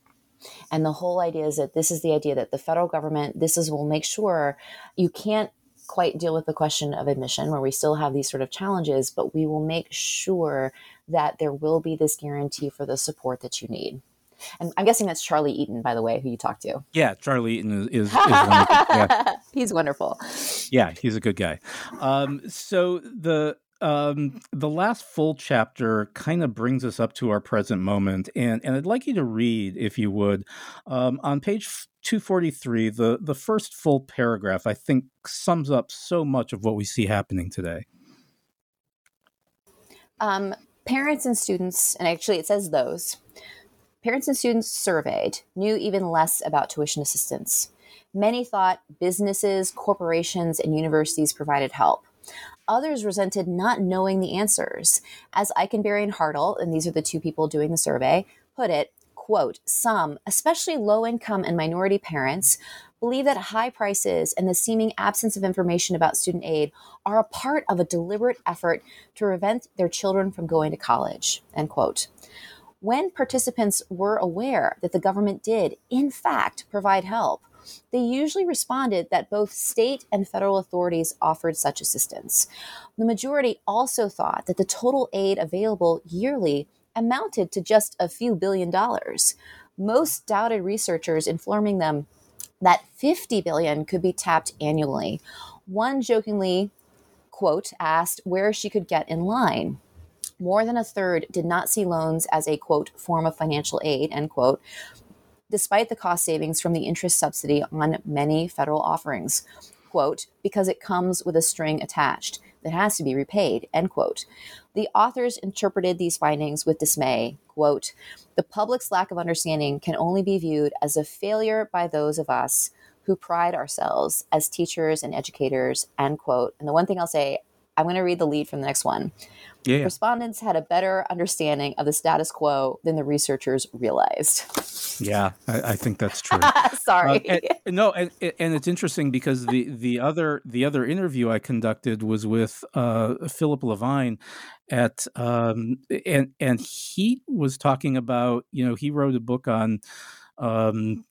Speaker 3: And the whole idea is that this is the idea that the federal government, this is, will make sure you can't quite deal with the question of admission, where we still have these sort of challenges, but we will make sure that there will be this guarantee for the support that you need. And I'm guessing that's Charlie Eaton, by the way, who you talked to.
Speaker 2: Yeah, Charlie Eaton is, is, is wonderful. Yeah.
Speaker 3: He's wonderful.
Speaker 2: Yeah, he's a good guy. Um, so the Um, the last full chapter kind of brings us up to our present moment, and, and I'd like you to read, if you would, um, on page two forty-three, the, the first full paragraph, I think, sums up so much of what we see happening today.
Speaker 3: Um, parents and students, and actually it says those, parents and students surveyed knew even less about tuition assistance. Many thought businesses, corporations, and universities provided help. Others resented not knowing the answers. As Eikenberry and Hartle, and these are the two people doing the survey, put it, quote, some, especially low-income and minority parents, believe that high prices and the seeming absence of information about student aid are a part of a deliberate effort to prevent their children from going to college, end quote. When participants were aware that the government did, in fact, provide help, they usually responded that both state and federal authorities offered such assistance. The majority also thought that the total aid available yearly amounted to just a few billion dollars. Most doubted researchers, informing them that fifty billion dollars could be tapped annually. One jokingly, quote, asked where she could get in line. More than a third did not see loans as a, quote, form of financial aid, end quote, despite the cost savings from the interest subsidy on many federal offerings, quote, because it comes with a string attached that has to be repaid, end quote. The authors interpreted these findings with dismay, quote, the public's lack of understanding can only be viewed as a failure by those of us who pride ourselves as teachers and educators, end quote. And the one thing I'll say, I'm going to read the lead from the next one. Yeah, yeah. Respondents had a better understanding of the status quo than the researchers realized.
Speaker 2: Yeah, I, I think that's true.
Speaker 3: Sorry.
Speaker 2: Uh, and, no, and, and it's interesting because the, the other the other interview I conducted was with uh, Philip Levine at um, and and he was talking about, you know, he wrote a book on um,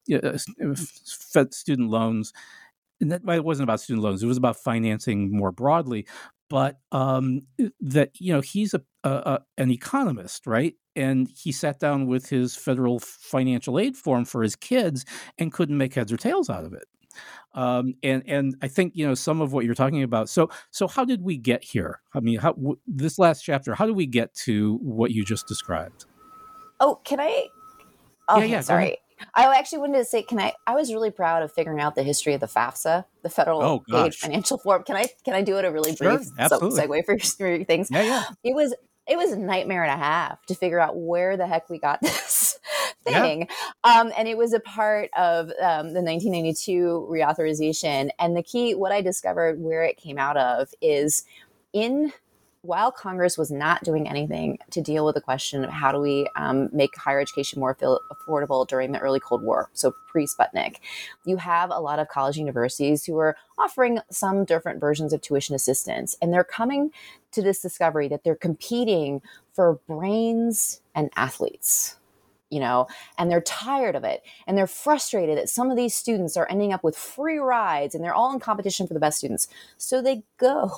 Speaker 2: student loans. And that, it wasn't about student loans; it was about financing more broadly. But um, that, you know, he's a, a, a an economist, right? And he sat down with his federal financial aid form for his kids and couldn't make heads or tails out of it. Um, and and I think, you know, some of what you're talking about. So so how did we get here? I mean, how w- this last chapter? How do we get to what you just described?
Speaker 3: Oh, can I? Oh,
Speaker 2: yeah, yeah.
Speaker 3: Sorry. I actually wanted to say, can I, I was really proud of figuring out the history of the FAFSA, the Federal
Speaker 2: oh,
Speaker 3: Aid Financial Form. Can I, can I do it a really
Speaker 2: sure,
Speaker 3: brief
Speaker 2: absolutely.
Speaker 3: segue for your, for your things?
Speaker 2: Yeah, yeah.
Speaker 3: It was, it was a nightmare and a half to figure out where the heck we got this thing. Yeah. Um, and it was a part of um, the nineteen ninety-two reauthorization. And the key, what I discovered where it came out of is in while Congress was not doing anything to deal with the question of how do we um, make higher education more affordable during the early Cold War, so pre-Sputnik, you have a lot of college universities who are offering some different versions of tuition assistance. And they're coming to this discovery that they're competing for brains and athletes. You know, and they're tired of it. And they're frustrated that some of these students are ending up with free rides and they're all in competition for the best students. So they go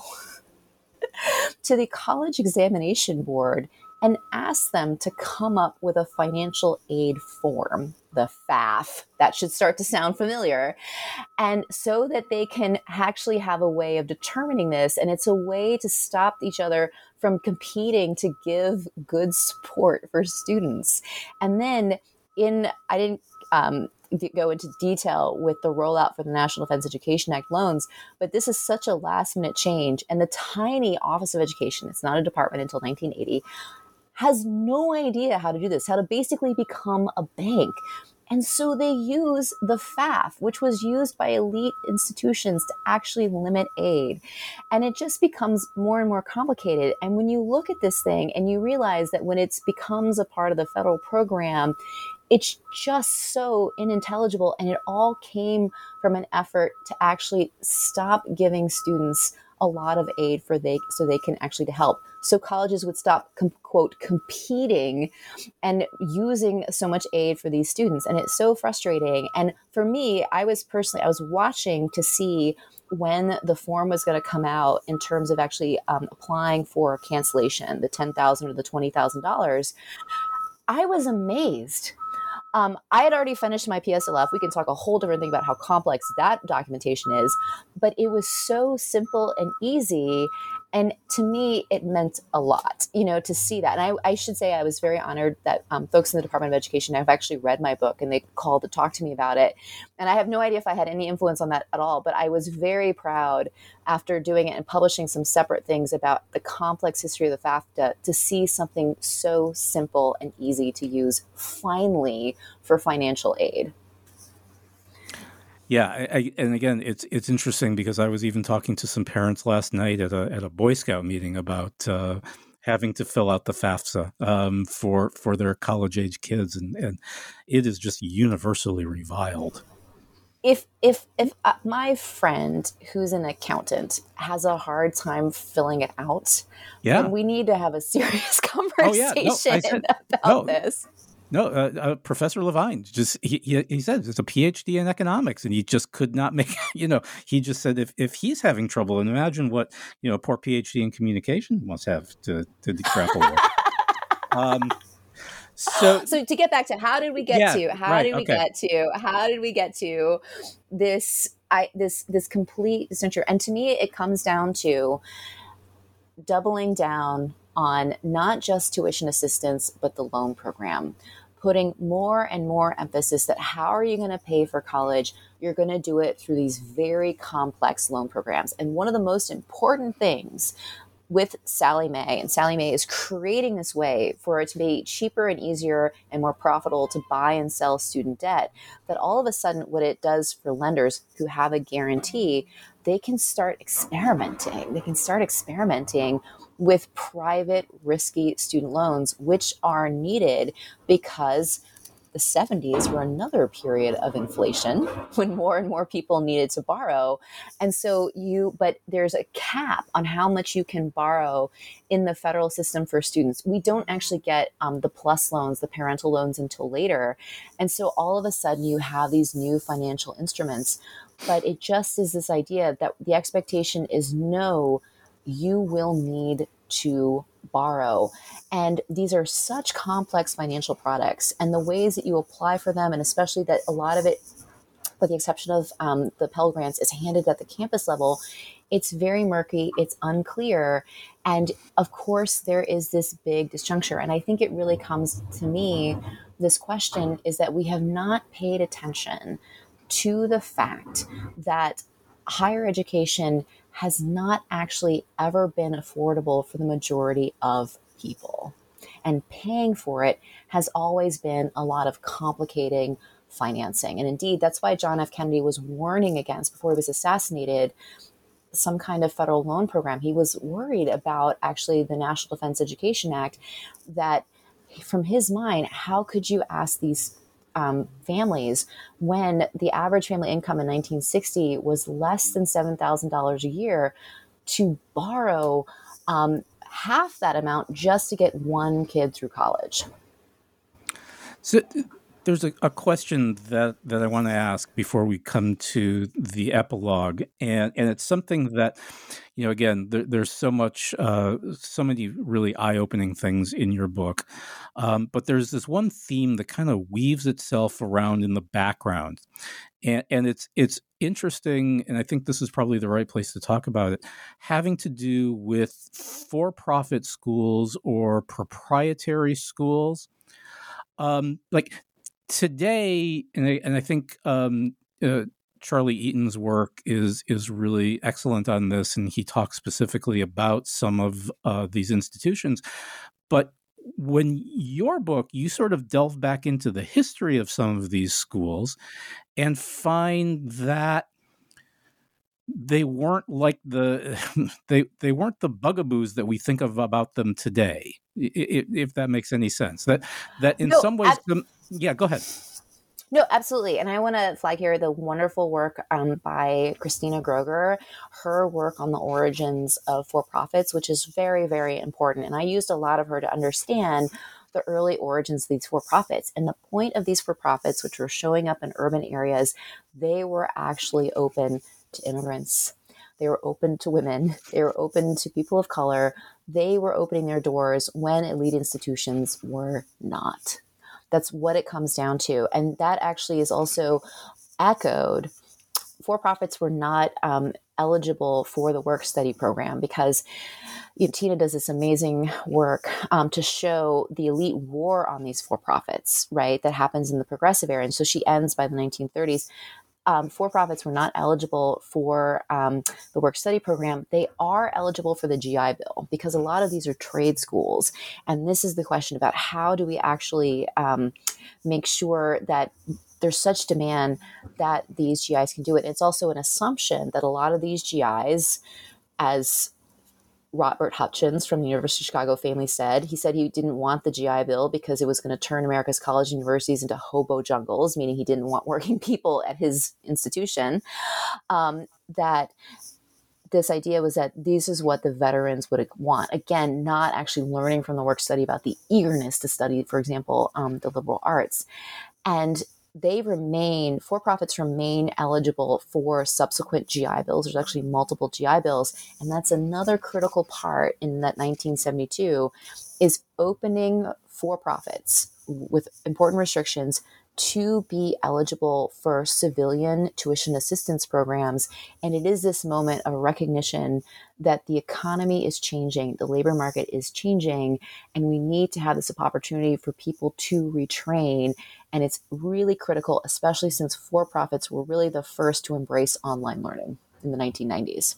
Speaker 3: to the College Examination Board and ask them to come up with a financial aid form, the F A F. That should start to sound familiar. And so that they can actually have a way of determining this. And it's a way to stop each other from competing to give good support for students. And then in, I didn't um, go into detail with the rollout for the National Defense Education Act loans, but this is such a last minute change. And the tiny Office of Education, it's not a department until nineteen eighty, has no idea how to do this, how to basically become a bank. And so they use the F A F, which was used by elite institutions to actually limit aid. And it just becomes more and more complicated. And when you look at this thing and you realize that when it becomes a part of the federal program, it's just so unintelligible. And it all came from an effort to actually stop giving students a lot of aid for they so they can actually to help. So colleges would stop, com- quote, competing and using so much aid for these students. And it's so frustrating. And for me, I was personally, I was watching to see when the form was going to come out in terms of actually um, applying for cancellation, the ten thousand dollars or the twenty thousand dollars. I was amazed. Um, I had already finished my P S L F. We can talk a whole different thing about how complex that documentation is, but it was so simple and easy. And to me, it meant a lot, you know, to see that. And I, I should say I was very honored that um, folks in the Department of Education have actually read my book and they called to talk to me about it. And I have no idea if I had any influence on that at all, but I was very proud after doing it and publishing some separate things about the complex history of the FAFSA to see something so simple and easy to use finally for financial aid.
Speaker 2: Yeah, I, I, and again, it's it's interesting because I was even talking to some parents last night at a at a Boy Scout meeting about uh, having to fill out the FAFSA um, for for their college age kids, and, and it is just universally reviled.
Speaker 3: If if if uh, my friend who's an accountant has a hard time filling it out,
Speaker 2: yeah,
Speaker 3: then we need to have a serious conversation oh, yeah. no, said, about
Speaker 2: no.
Speaker 3: this.
Speaker 2: No, uh, uh, Professor Levine just he, he he said it's a P H D in economics, and he just could not make. You know, he just said if, if he's having trouble, and imagine what you know, poor P H D in communication must have to to grapple with. Um, so
Speaker 3: so to get back to how did we get
Speaker 2: yeah,
Speaker 3: to how
Speaker 2: right,
Speaker 3: did we
Speaker 2: okay.
Speaker 3: get to how did we get to this I this this complete censure? And to me, it comes down to doubling down on not just tuition assistance, but the loan program. Putting more and more emphasis that how are you going to pay for college? You're going to do it through these very complex loan programs. And one of the most important things with Sallie Mae, and Sallie Mae is creating this way for it to be cheaper and easier and more profitable to buy and sell student debt, that all of a sudden what it does for lenders who have a guarantee, they can start experimenting. They can start experimenting with private risky student loans, which are needed because the seventies were another period of inflation when more and more people needed to borrow. And so you, but there's a cap on how much you can borrow in the federal system for students. We don't actually get um, the PLUS loans, the parental loans until later. And so all of a sudden you have these new financial instruments, but it just is this idea that the expectation is no, you will need to borrow. And these are such complex financial products, and the ways that you apply for them, and especially that a lot of it, with the exception of um, the Pell Grants, is handed at the campus level, it's very murky, it's unclear. And of course, there is this big disjuncture. And I think it really comes to me, this question is that we have not paid attention to the fact that higher education has not actually ever been affordable for the majority of people. And paying for it has always been a lot of complicating financing. And indeed, that's why John F. Kennedy was warning against, before he was assassinated, some kind of federal loan program. He was worried about actually the National Defense Education Act, that from his mind, how could you ask these um, families when the average family income in nineteen sixty was less than seven thousand dollars a year to borrow um, half that amount just to get one kid through college?
Speaker 2: So there's a, a question that, that I want to ask before we come to the epilogue, and and it's something that, you know, again, there, there's so much, uh, so many really eye-opening things in your book, um, but there's this one theme that kind of weaves itself around in the background, and and it's it's interesting, and I think this is probably the right place to talk about it, having to do with for-profit schools or proprietary schools, um, like. Today, and I, and I think um, uh, Charlie Eaton's work is is really excellent on this, and he talks specifically about some of uh, these institutions. But when your book, you sort of delve back into the history of some of these schools and find that they weren't like the they they weren't the bugaboos that we think of about them today, if, if that makes any sense. That that in
Speaker 3: no,
Speaker 2: some ways,
Speaker 3: I-
Speaker 2: the, yeah, go ahead.
Speaker 3: No, absolutely. And I want to flag here the wonderful work um, by Christina Groger, her work on the origins of for-profits, which is very, very important. And I used a lot of her to understand the early origins of these for-profits. And the point of these for-profits, which were showing up in urban areas, they were actually open to immigrants. They were open to women. They were open to people of color. They were opening their doors when elite institutions were not. That's what it comes down to. And that actually is also echoed. For-profits were not um, eligible for the work-study program because, you know, Tina does this amazing work um, to show the elite war on these for-profits, right, that happens in the progressive era. And so she ends by the nineteen thirties. Um, for-profits were not eligible for um, the work-study program. They are eligible for the G I Bill because a lot of these are trade schools. And this is the question about how do we actually um, make sure that there's such demand that these G Is can do it. It's also an assumption that a lot of these G Is, as Robert Hutchins from the University of Chicago family said, he said he didn't want the G I Bill because it was going to turn America's college and universities into hobo jungles, meaning he didn't want working people at his institution. Um, that this idea was that this is what the veterans would want. Again, not actually learning from the work study about the eagerness to study, for example, um, the liberal arts. And they remain, for-profits remain eligible for subsequent G I Bills. There's actually multiple G I Bills. And that's another critical part in that nineteen seventy-two is opening for-profits with important restrictions to be eligible for civilian tuition assistance programs. And it is this moment of recognition that the economy is changing, the labor market is changing, and we need to have this opportunity for people to retrain. And it's really critical, especially since for-profits were really the first to embrace online learning in the nineteen nineties.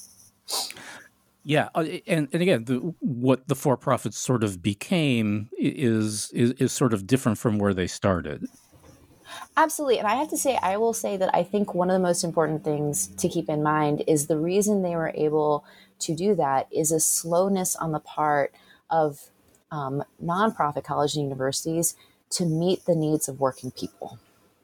Speaker 2: Yeah, and, and again, the, what the for-profits sort of became is, is is sort of different from where they started.
Speaker 3: Absolutely. And I have to say, I will say that I think one of the most important things to keep in mind is the reason they were able to do that is a slowness on the part of um, nonprofit colleges and universities to meet the needs of working people.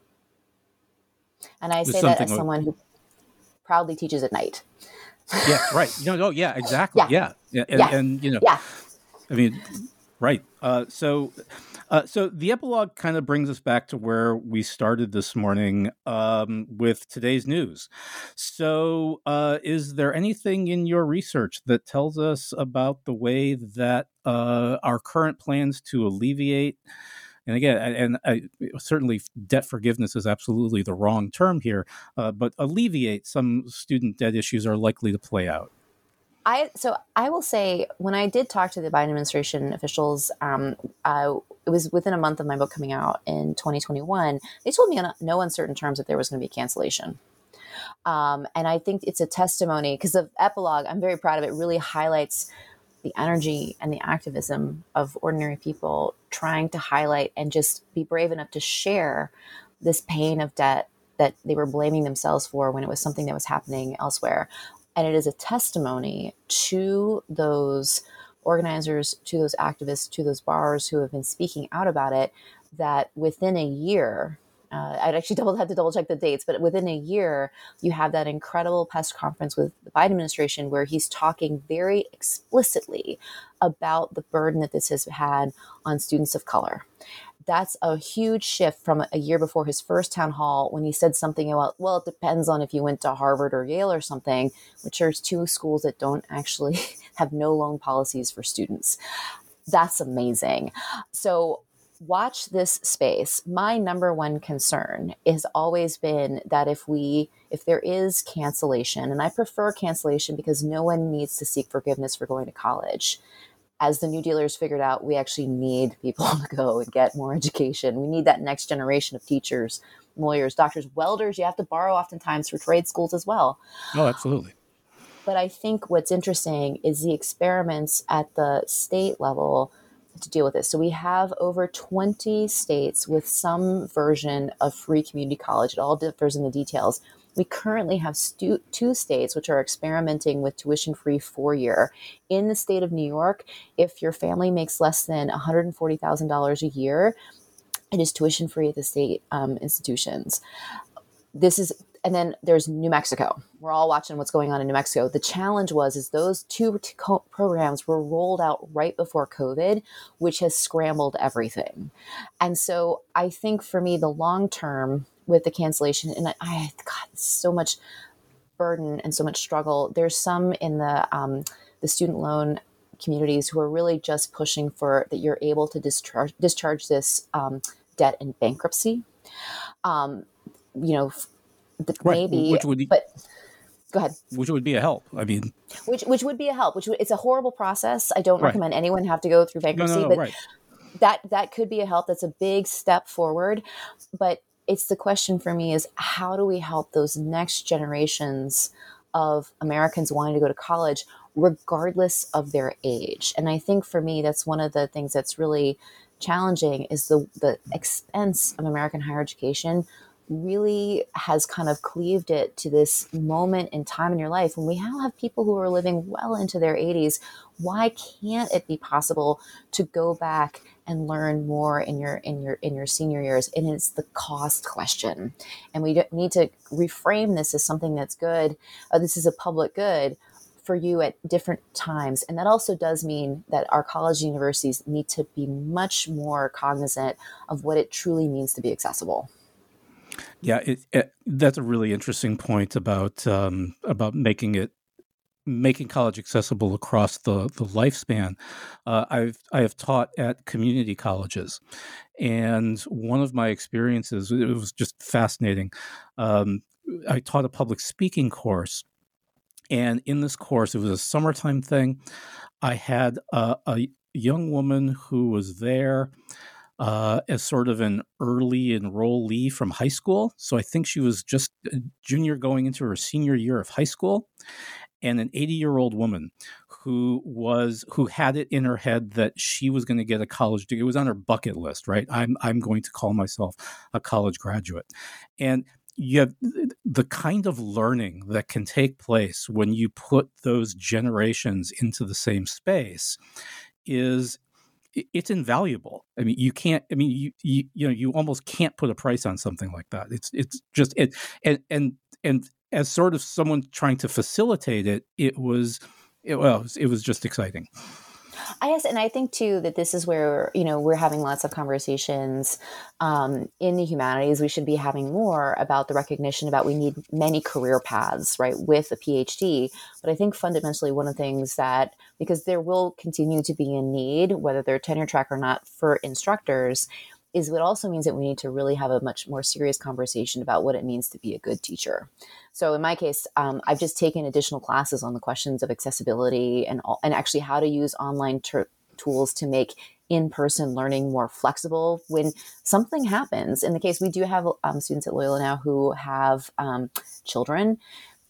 Speaker 3: And I say that as someone who proudly teaches at night.
Speaker 2: Yeah, right. No, no, yeah, exactly. Yeah. Yeah. And,
Speaker 3: yeah.
Speaker 2: and, you know,
Speaker 3: yeah.
Speaker 2: I mean, right. Uh, so, uh, so the epilogue kind of brings us back to where we started this morning um, with today's news. So, uh, is there anything in your research that tells us about the way that uh, our current plans to alleviate, and again, and I, certainly debt forgiveness is absolutely the wrong term here, uh, but alleviate some student debt issues are likely to play out?
Speaker 3: I so I will say, when I did talk to the Biden administration officials, um, uh, it was within a month of my book coming out in twenty twenty-one. They told me on no uncertain terms that there was going to be cancellation. Um, and I think it's a testimony, because the epilogue, I'm very proud of it, really highlights the energy and the activism of ordinary people trying to highlight and just be brave enough to share this pain of debt that they were blaming themselves for when it was something that was happening elsewhere. And it is a testimony to those organizers, to those activists, to those borrowers who have been speaking out about it, that within a year, uh, I'd actually double had to double check the dates, but within a year, you have that incredible press conference with the Biden administration where he's talking very explicitly about the burden that this has had on students of color. That's a huge shift from a year before his first town hall when he said something about, well, it depends on if you went to Harvard or Yale or something, which are two schools that don't actually have no loan policies for students. That's amazing. So watch this space. My number one concern has always been that if we, if there is cancellation, and I prefer cancellation because no one needs to seek forgiveness for going to college. As the new dealers figured out, we actually need people to go and get more education. We need that next generation of teachers, lawyers, doctors, welders. You have to borrow oftentimes for trade schools as well.
Speaker 2: Oh, absolutely.
Speaker 3: But I think what's interesting is the experiments at the state level to deal with this. So we have over twenty states with some version of free community college. It all differs in the details. We currently have stu- two states which are experimenting with tuition-free four-year. In the state of New York, if your family makes less than one hundred forty thousand dollars a year, it is tuition-free at the state um, institutions. This is, and then there's New Mexico. We're all watching what's going on in New Mexico. The challenge was is those two t- co- programs were rolled out right before COVID, which has scrambled everything. And so I think for me, the long term with the cancellation, and I, I God, so much burden and so much struggle. There's some in the um, the student loan communities who are really just pushing for that you're able to discharge discharge this um, debt in bankruptcy. Um, you know, right. maybe,
Speaker 2: which would be,
Speaker 3: but go ahead.
Speaker 2: Which would be a help. I mean,
Speaker 3: which which would be a help. Which would, it's a horrible process. I don't
Speaker 2: right.
Speaker 3: recommend anyone have to go through bankruptcy,
Speaker 2: no, no, no,
Speaker 3: but
Speaker 2: right.
Speaker 3: that that could be a help. That's a big step forward, but. It's the question for me is how do we help those next generations of Americans wanting to go to college regardless of their age? And I think for me, that's one of the things that's really challenging is the, the expense of American higher education really has kind of cleaved it to this moment in time in your life when we now have people who are living well into their eighties. Why can't it be possible to go back and learn more in your in your in your senior years? And it's the cost question, and we need to reframe this as something that's good. Uh, this is a public good for you at different times, and that also does mean that our college and universities need to be much more cognizant of what it truly means to be accessible.
Speaker 2: Yeah, it, it, that's a really interesting point about um, about making it making college accessible across the the lifespan. Uh, I've I have taught at community colleges, and one of my experiences, it was just fascinating. Um, I taught a public speaking course, and in this course, it was a summertime thing. I had a, a young woman who was there. Uh, as sort of an early enrollee from high school. So I think she was just a junior going into her senior year of high school, and an eighty-year-old woman who was who had it in her head that she was going to get a college degree. It was on her bucket list, right? I'm I'm going to call myself a college graduate. And you have the kind of learning that can take place when you put those generations into the same space is it's invaluable. I mean, you can't, I mean, you, you, you know, you almost can't put a price on something like that. It's, it's just, it, and, and, and as sort of someone trying to facilitate it, it was, it, well, it was, it was just exciting.
Speaker 3: I guess, and I think too that this is where, you know, we're having lots of conversations um, in the humanities. We should be having more about the recognition about we need many career paths, right, with a PhD. But I think fundamentally one of the things that, because there will continue to be a need, whether they're tenure track or not, for instructors, is what also means that we need to really have a much more serious conversation about what it means to be a good teacher. So in my case, um, I've just taken additional classes on the questions of accessibility and and actually how to use online ter- tools to make in-person learning more flexible when something happens. In the case, we do have um, students at Loyola now who have um, children.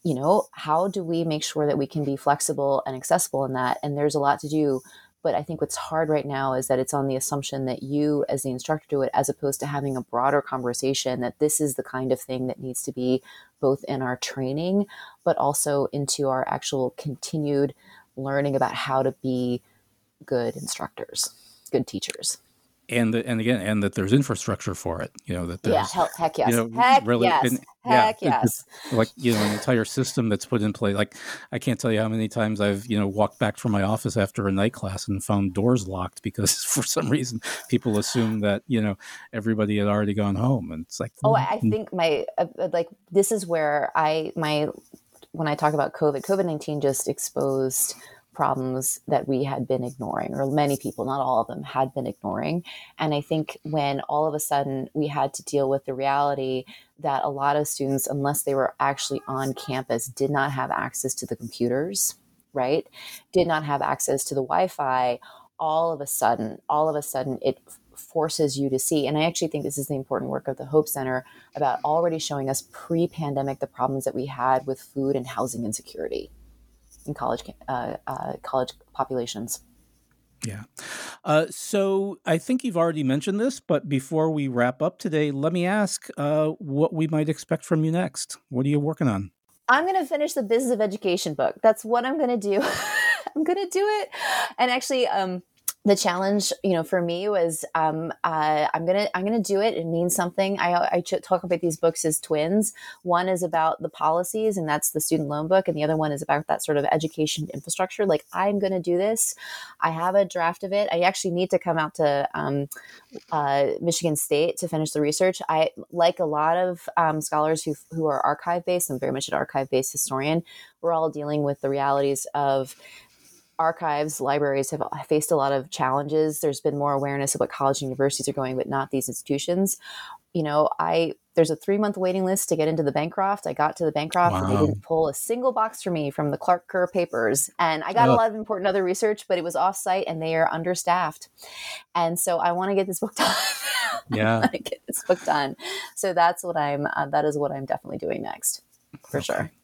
Speaker 3: you know, how do we make sure that we can be flexible and accessible in that? And there's a lot to do. But I think what's hard right now is that it's on the assumption that you as the instructor do it, as opposed to having a broader conversation that this is the kind of thing that needs to be both in our training, but also into our actual continued learning about how to be good instructors, good teachers.
Speaker 2: And the, and again, and that there's infrastructure for it, you know, that there's,
Speaker 3: yeah, hell, heck yes,
Speaker 2: you know,
Speaker 3: heck
Speaker 2: really,
Speaker 3: yes,
Speaker 2: and,
Speaker 3: heck
Speaker 2: yeah,
Speaker 3: yes.
Speaker 2: Like, you know, an entire system that's put in place. Like, I can't tell you how many times I've, you know, walked back from my office after a night class and found doors locked because for some reason people assume that, you know, everybody had already gone home. And it's like,
Speaker 3: oh, I think my, uh, like, this is where I, my, when I talk about COVID, COVID nineteen just exposed problems that we had been ignoring, or many people, not all of them, had been ignoring. And I think when all of a sudden we had to deal with the reality that a lot of students, unless they were actually on campus, did not have access to the computers, right? Did not have access to the Wi-Fi. All of a sudden, all of a sudden it forces you to see, and I actually think this is the important work of the Hope Center about already showing us pre-pandemic the problems that we had with food and housing insecurity in college uh, uh, college populations.
Speaker 2: Yeah. Uh, so I think you've already mentioned this, but before we wrap up today, let me ask uh, what we might expect from you next. What are you working on?
Speaker 3: I'm going to finish the Business of Education book. That's what I'm going to do. I'm going to do it. And actually, um, the challenge, you know, for me was, um, uh, I'm going to, I'm going to do it. It means something. I, I talk about these books as twins. One is about the policies, and that's the student loan book. And the other one is about that sort of education infrastructure. Like, I'm going to do this. I have a draft of it. I actually need to come out to, um, uh, Michigan State to finish the research. I, like a lot of, um, scholars who, who are archive based, I'm very much an archive based historian. We're all dealing with the realities of archives. Libraries have faced a lot of challenges. There's been more awareness of what college and universities are going, but not these institutions. You know, I there's a three month waiting list to get into the Bancroft. I got to the Bancroft wow. and they didn't pull a single box for me from the Clark Kerr papers. And I got oh. a lot of important other research, but it was off site and they are understaffed. And so I want to get this book done.
Speaker 2: Yeah,
Speaker 3: I want to get this book done. So that's what I'm. Uh, that is what I'm definitely doing next, for okay. sure.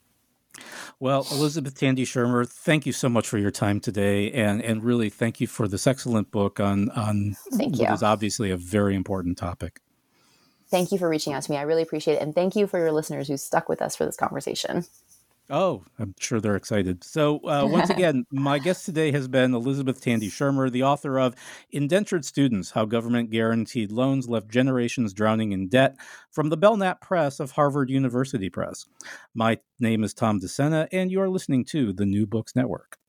Speaker 2: Well, Elizabeth Tandy Schirmer, thank you so much for your time today, and and really thank you for this excellent book on on
Speaker 3: thank
Speaker 2: what
Speaker 3: you.
Speaker 2: is obviously a very important topic.
Speaker 3: Thank you for reaching out to me. I really appreciate it, and thank you for your listeners who stuck with us for this conversation.
Speaker 2: Oh, I'm sure they're excited. So uh, once again, my guest today has been Elizabeth Tandy Schirmer, the author of Indentured Students, How Government Guaranteed Loans Left Generations Drowning in Debt, from the Belknap Press of Harvard University Press. My name is Tom DeSena, and you're listening to the New Books Network.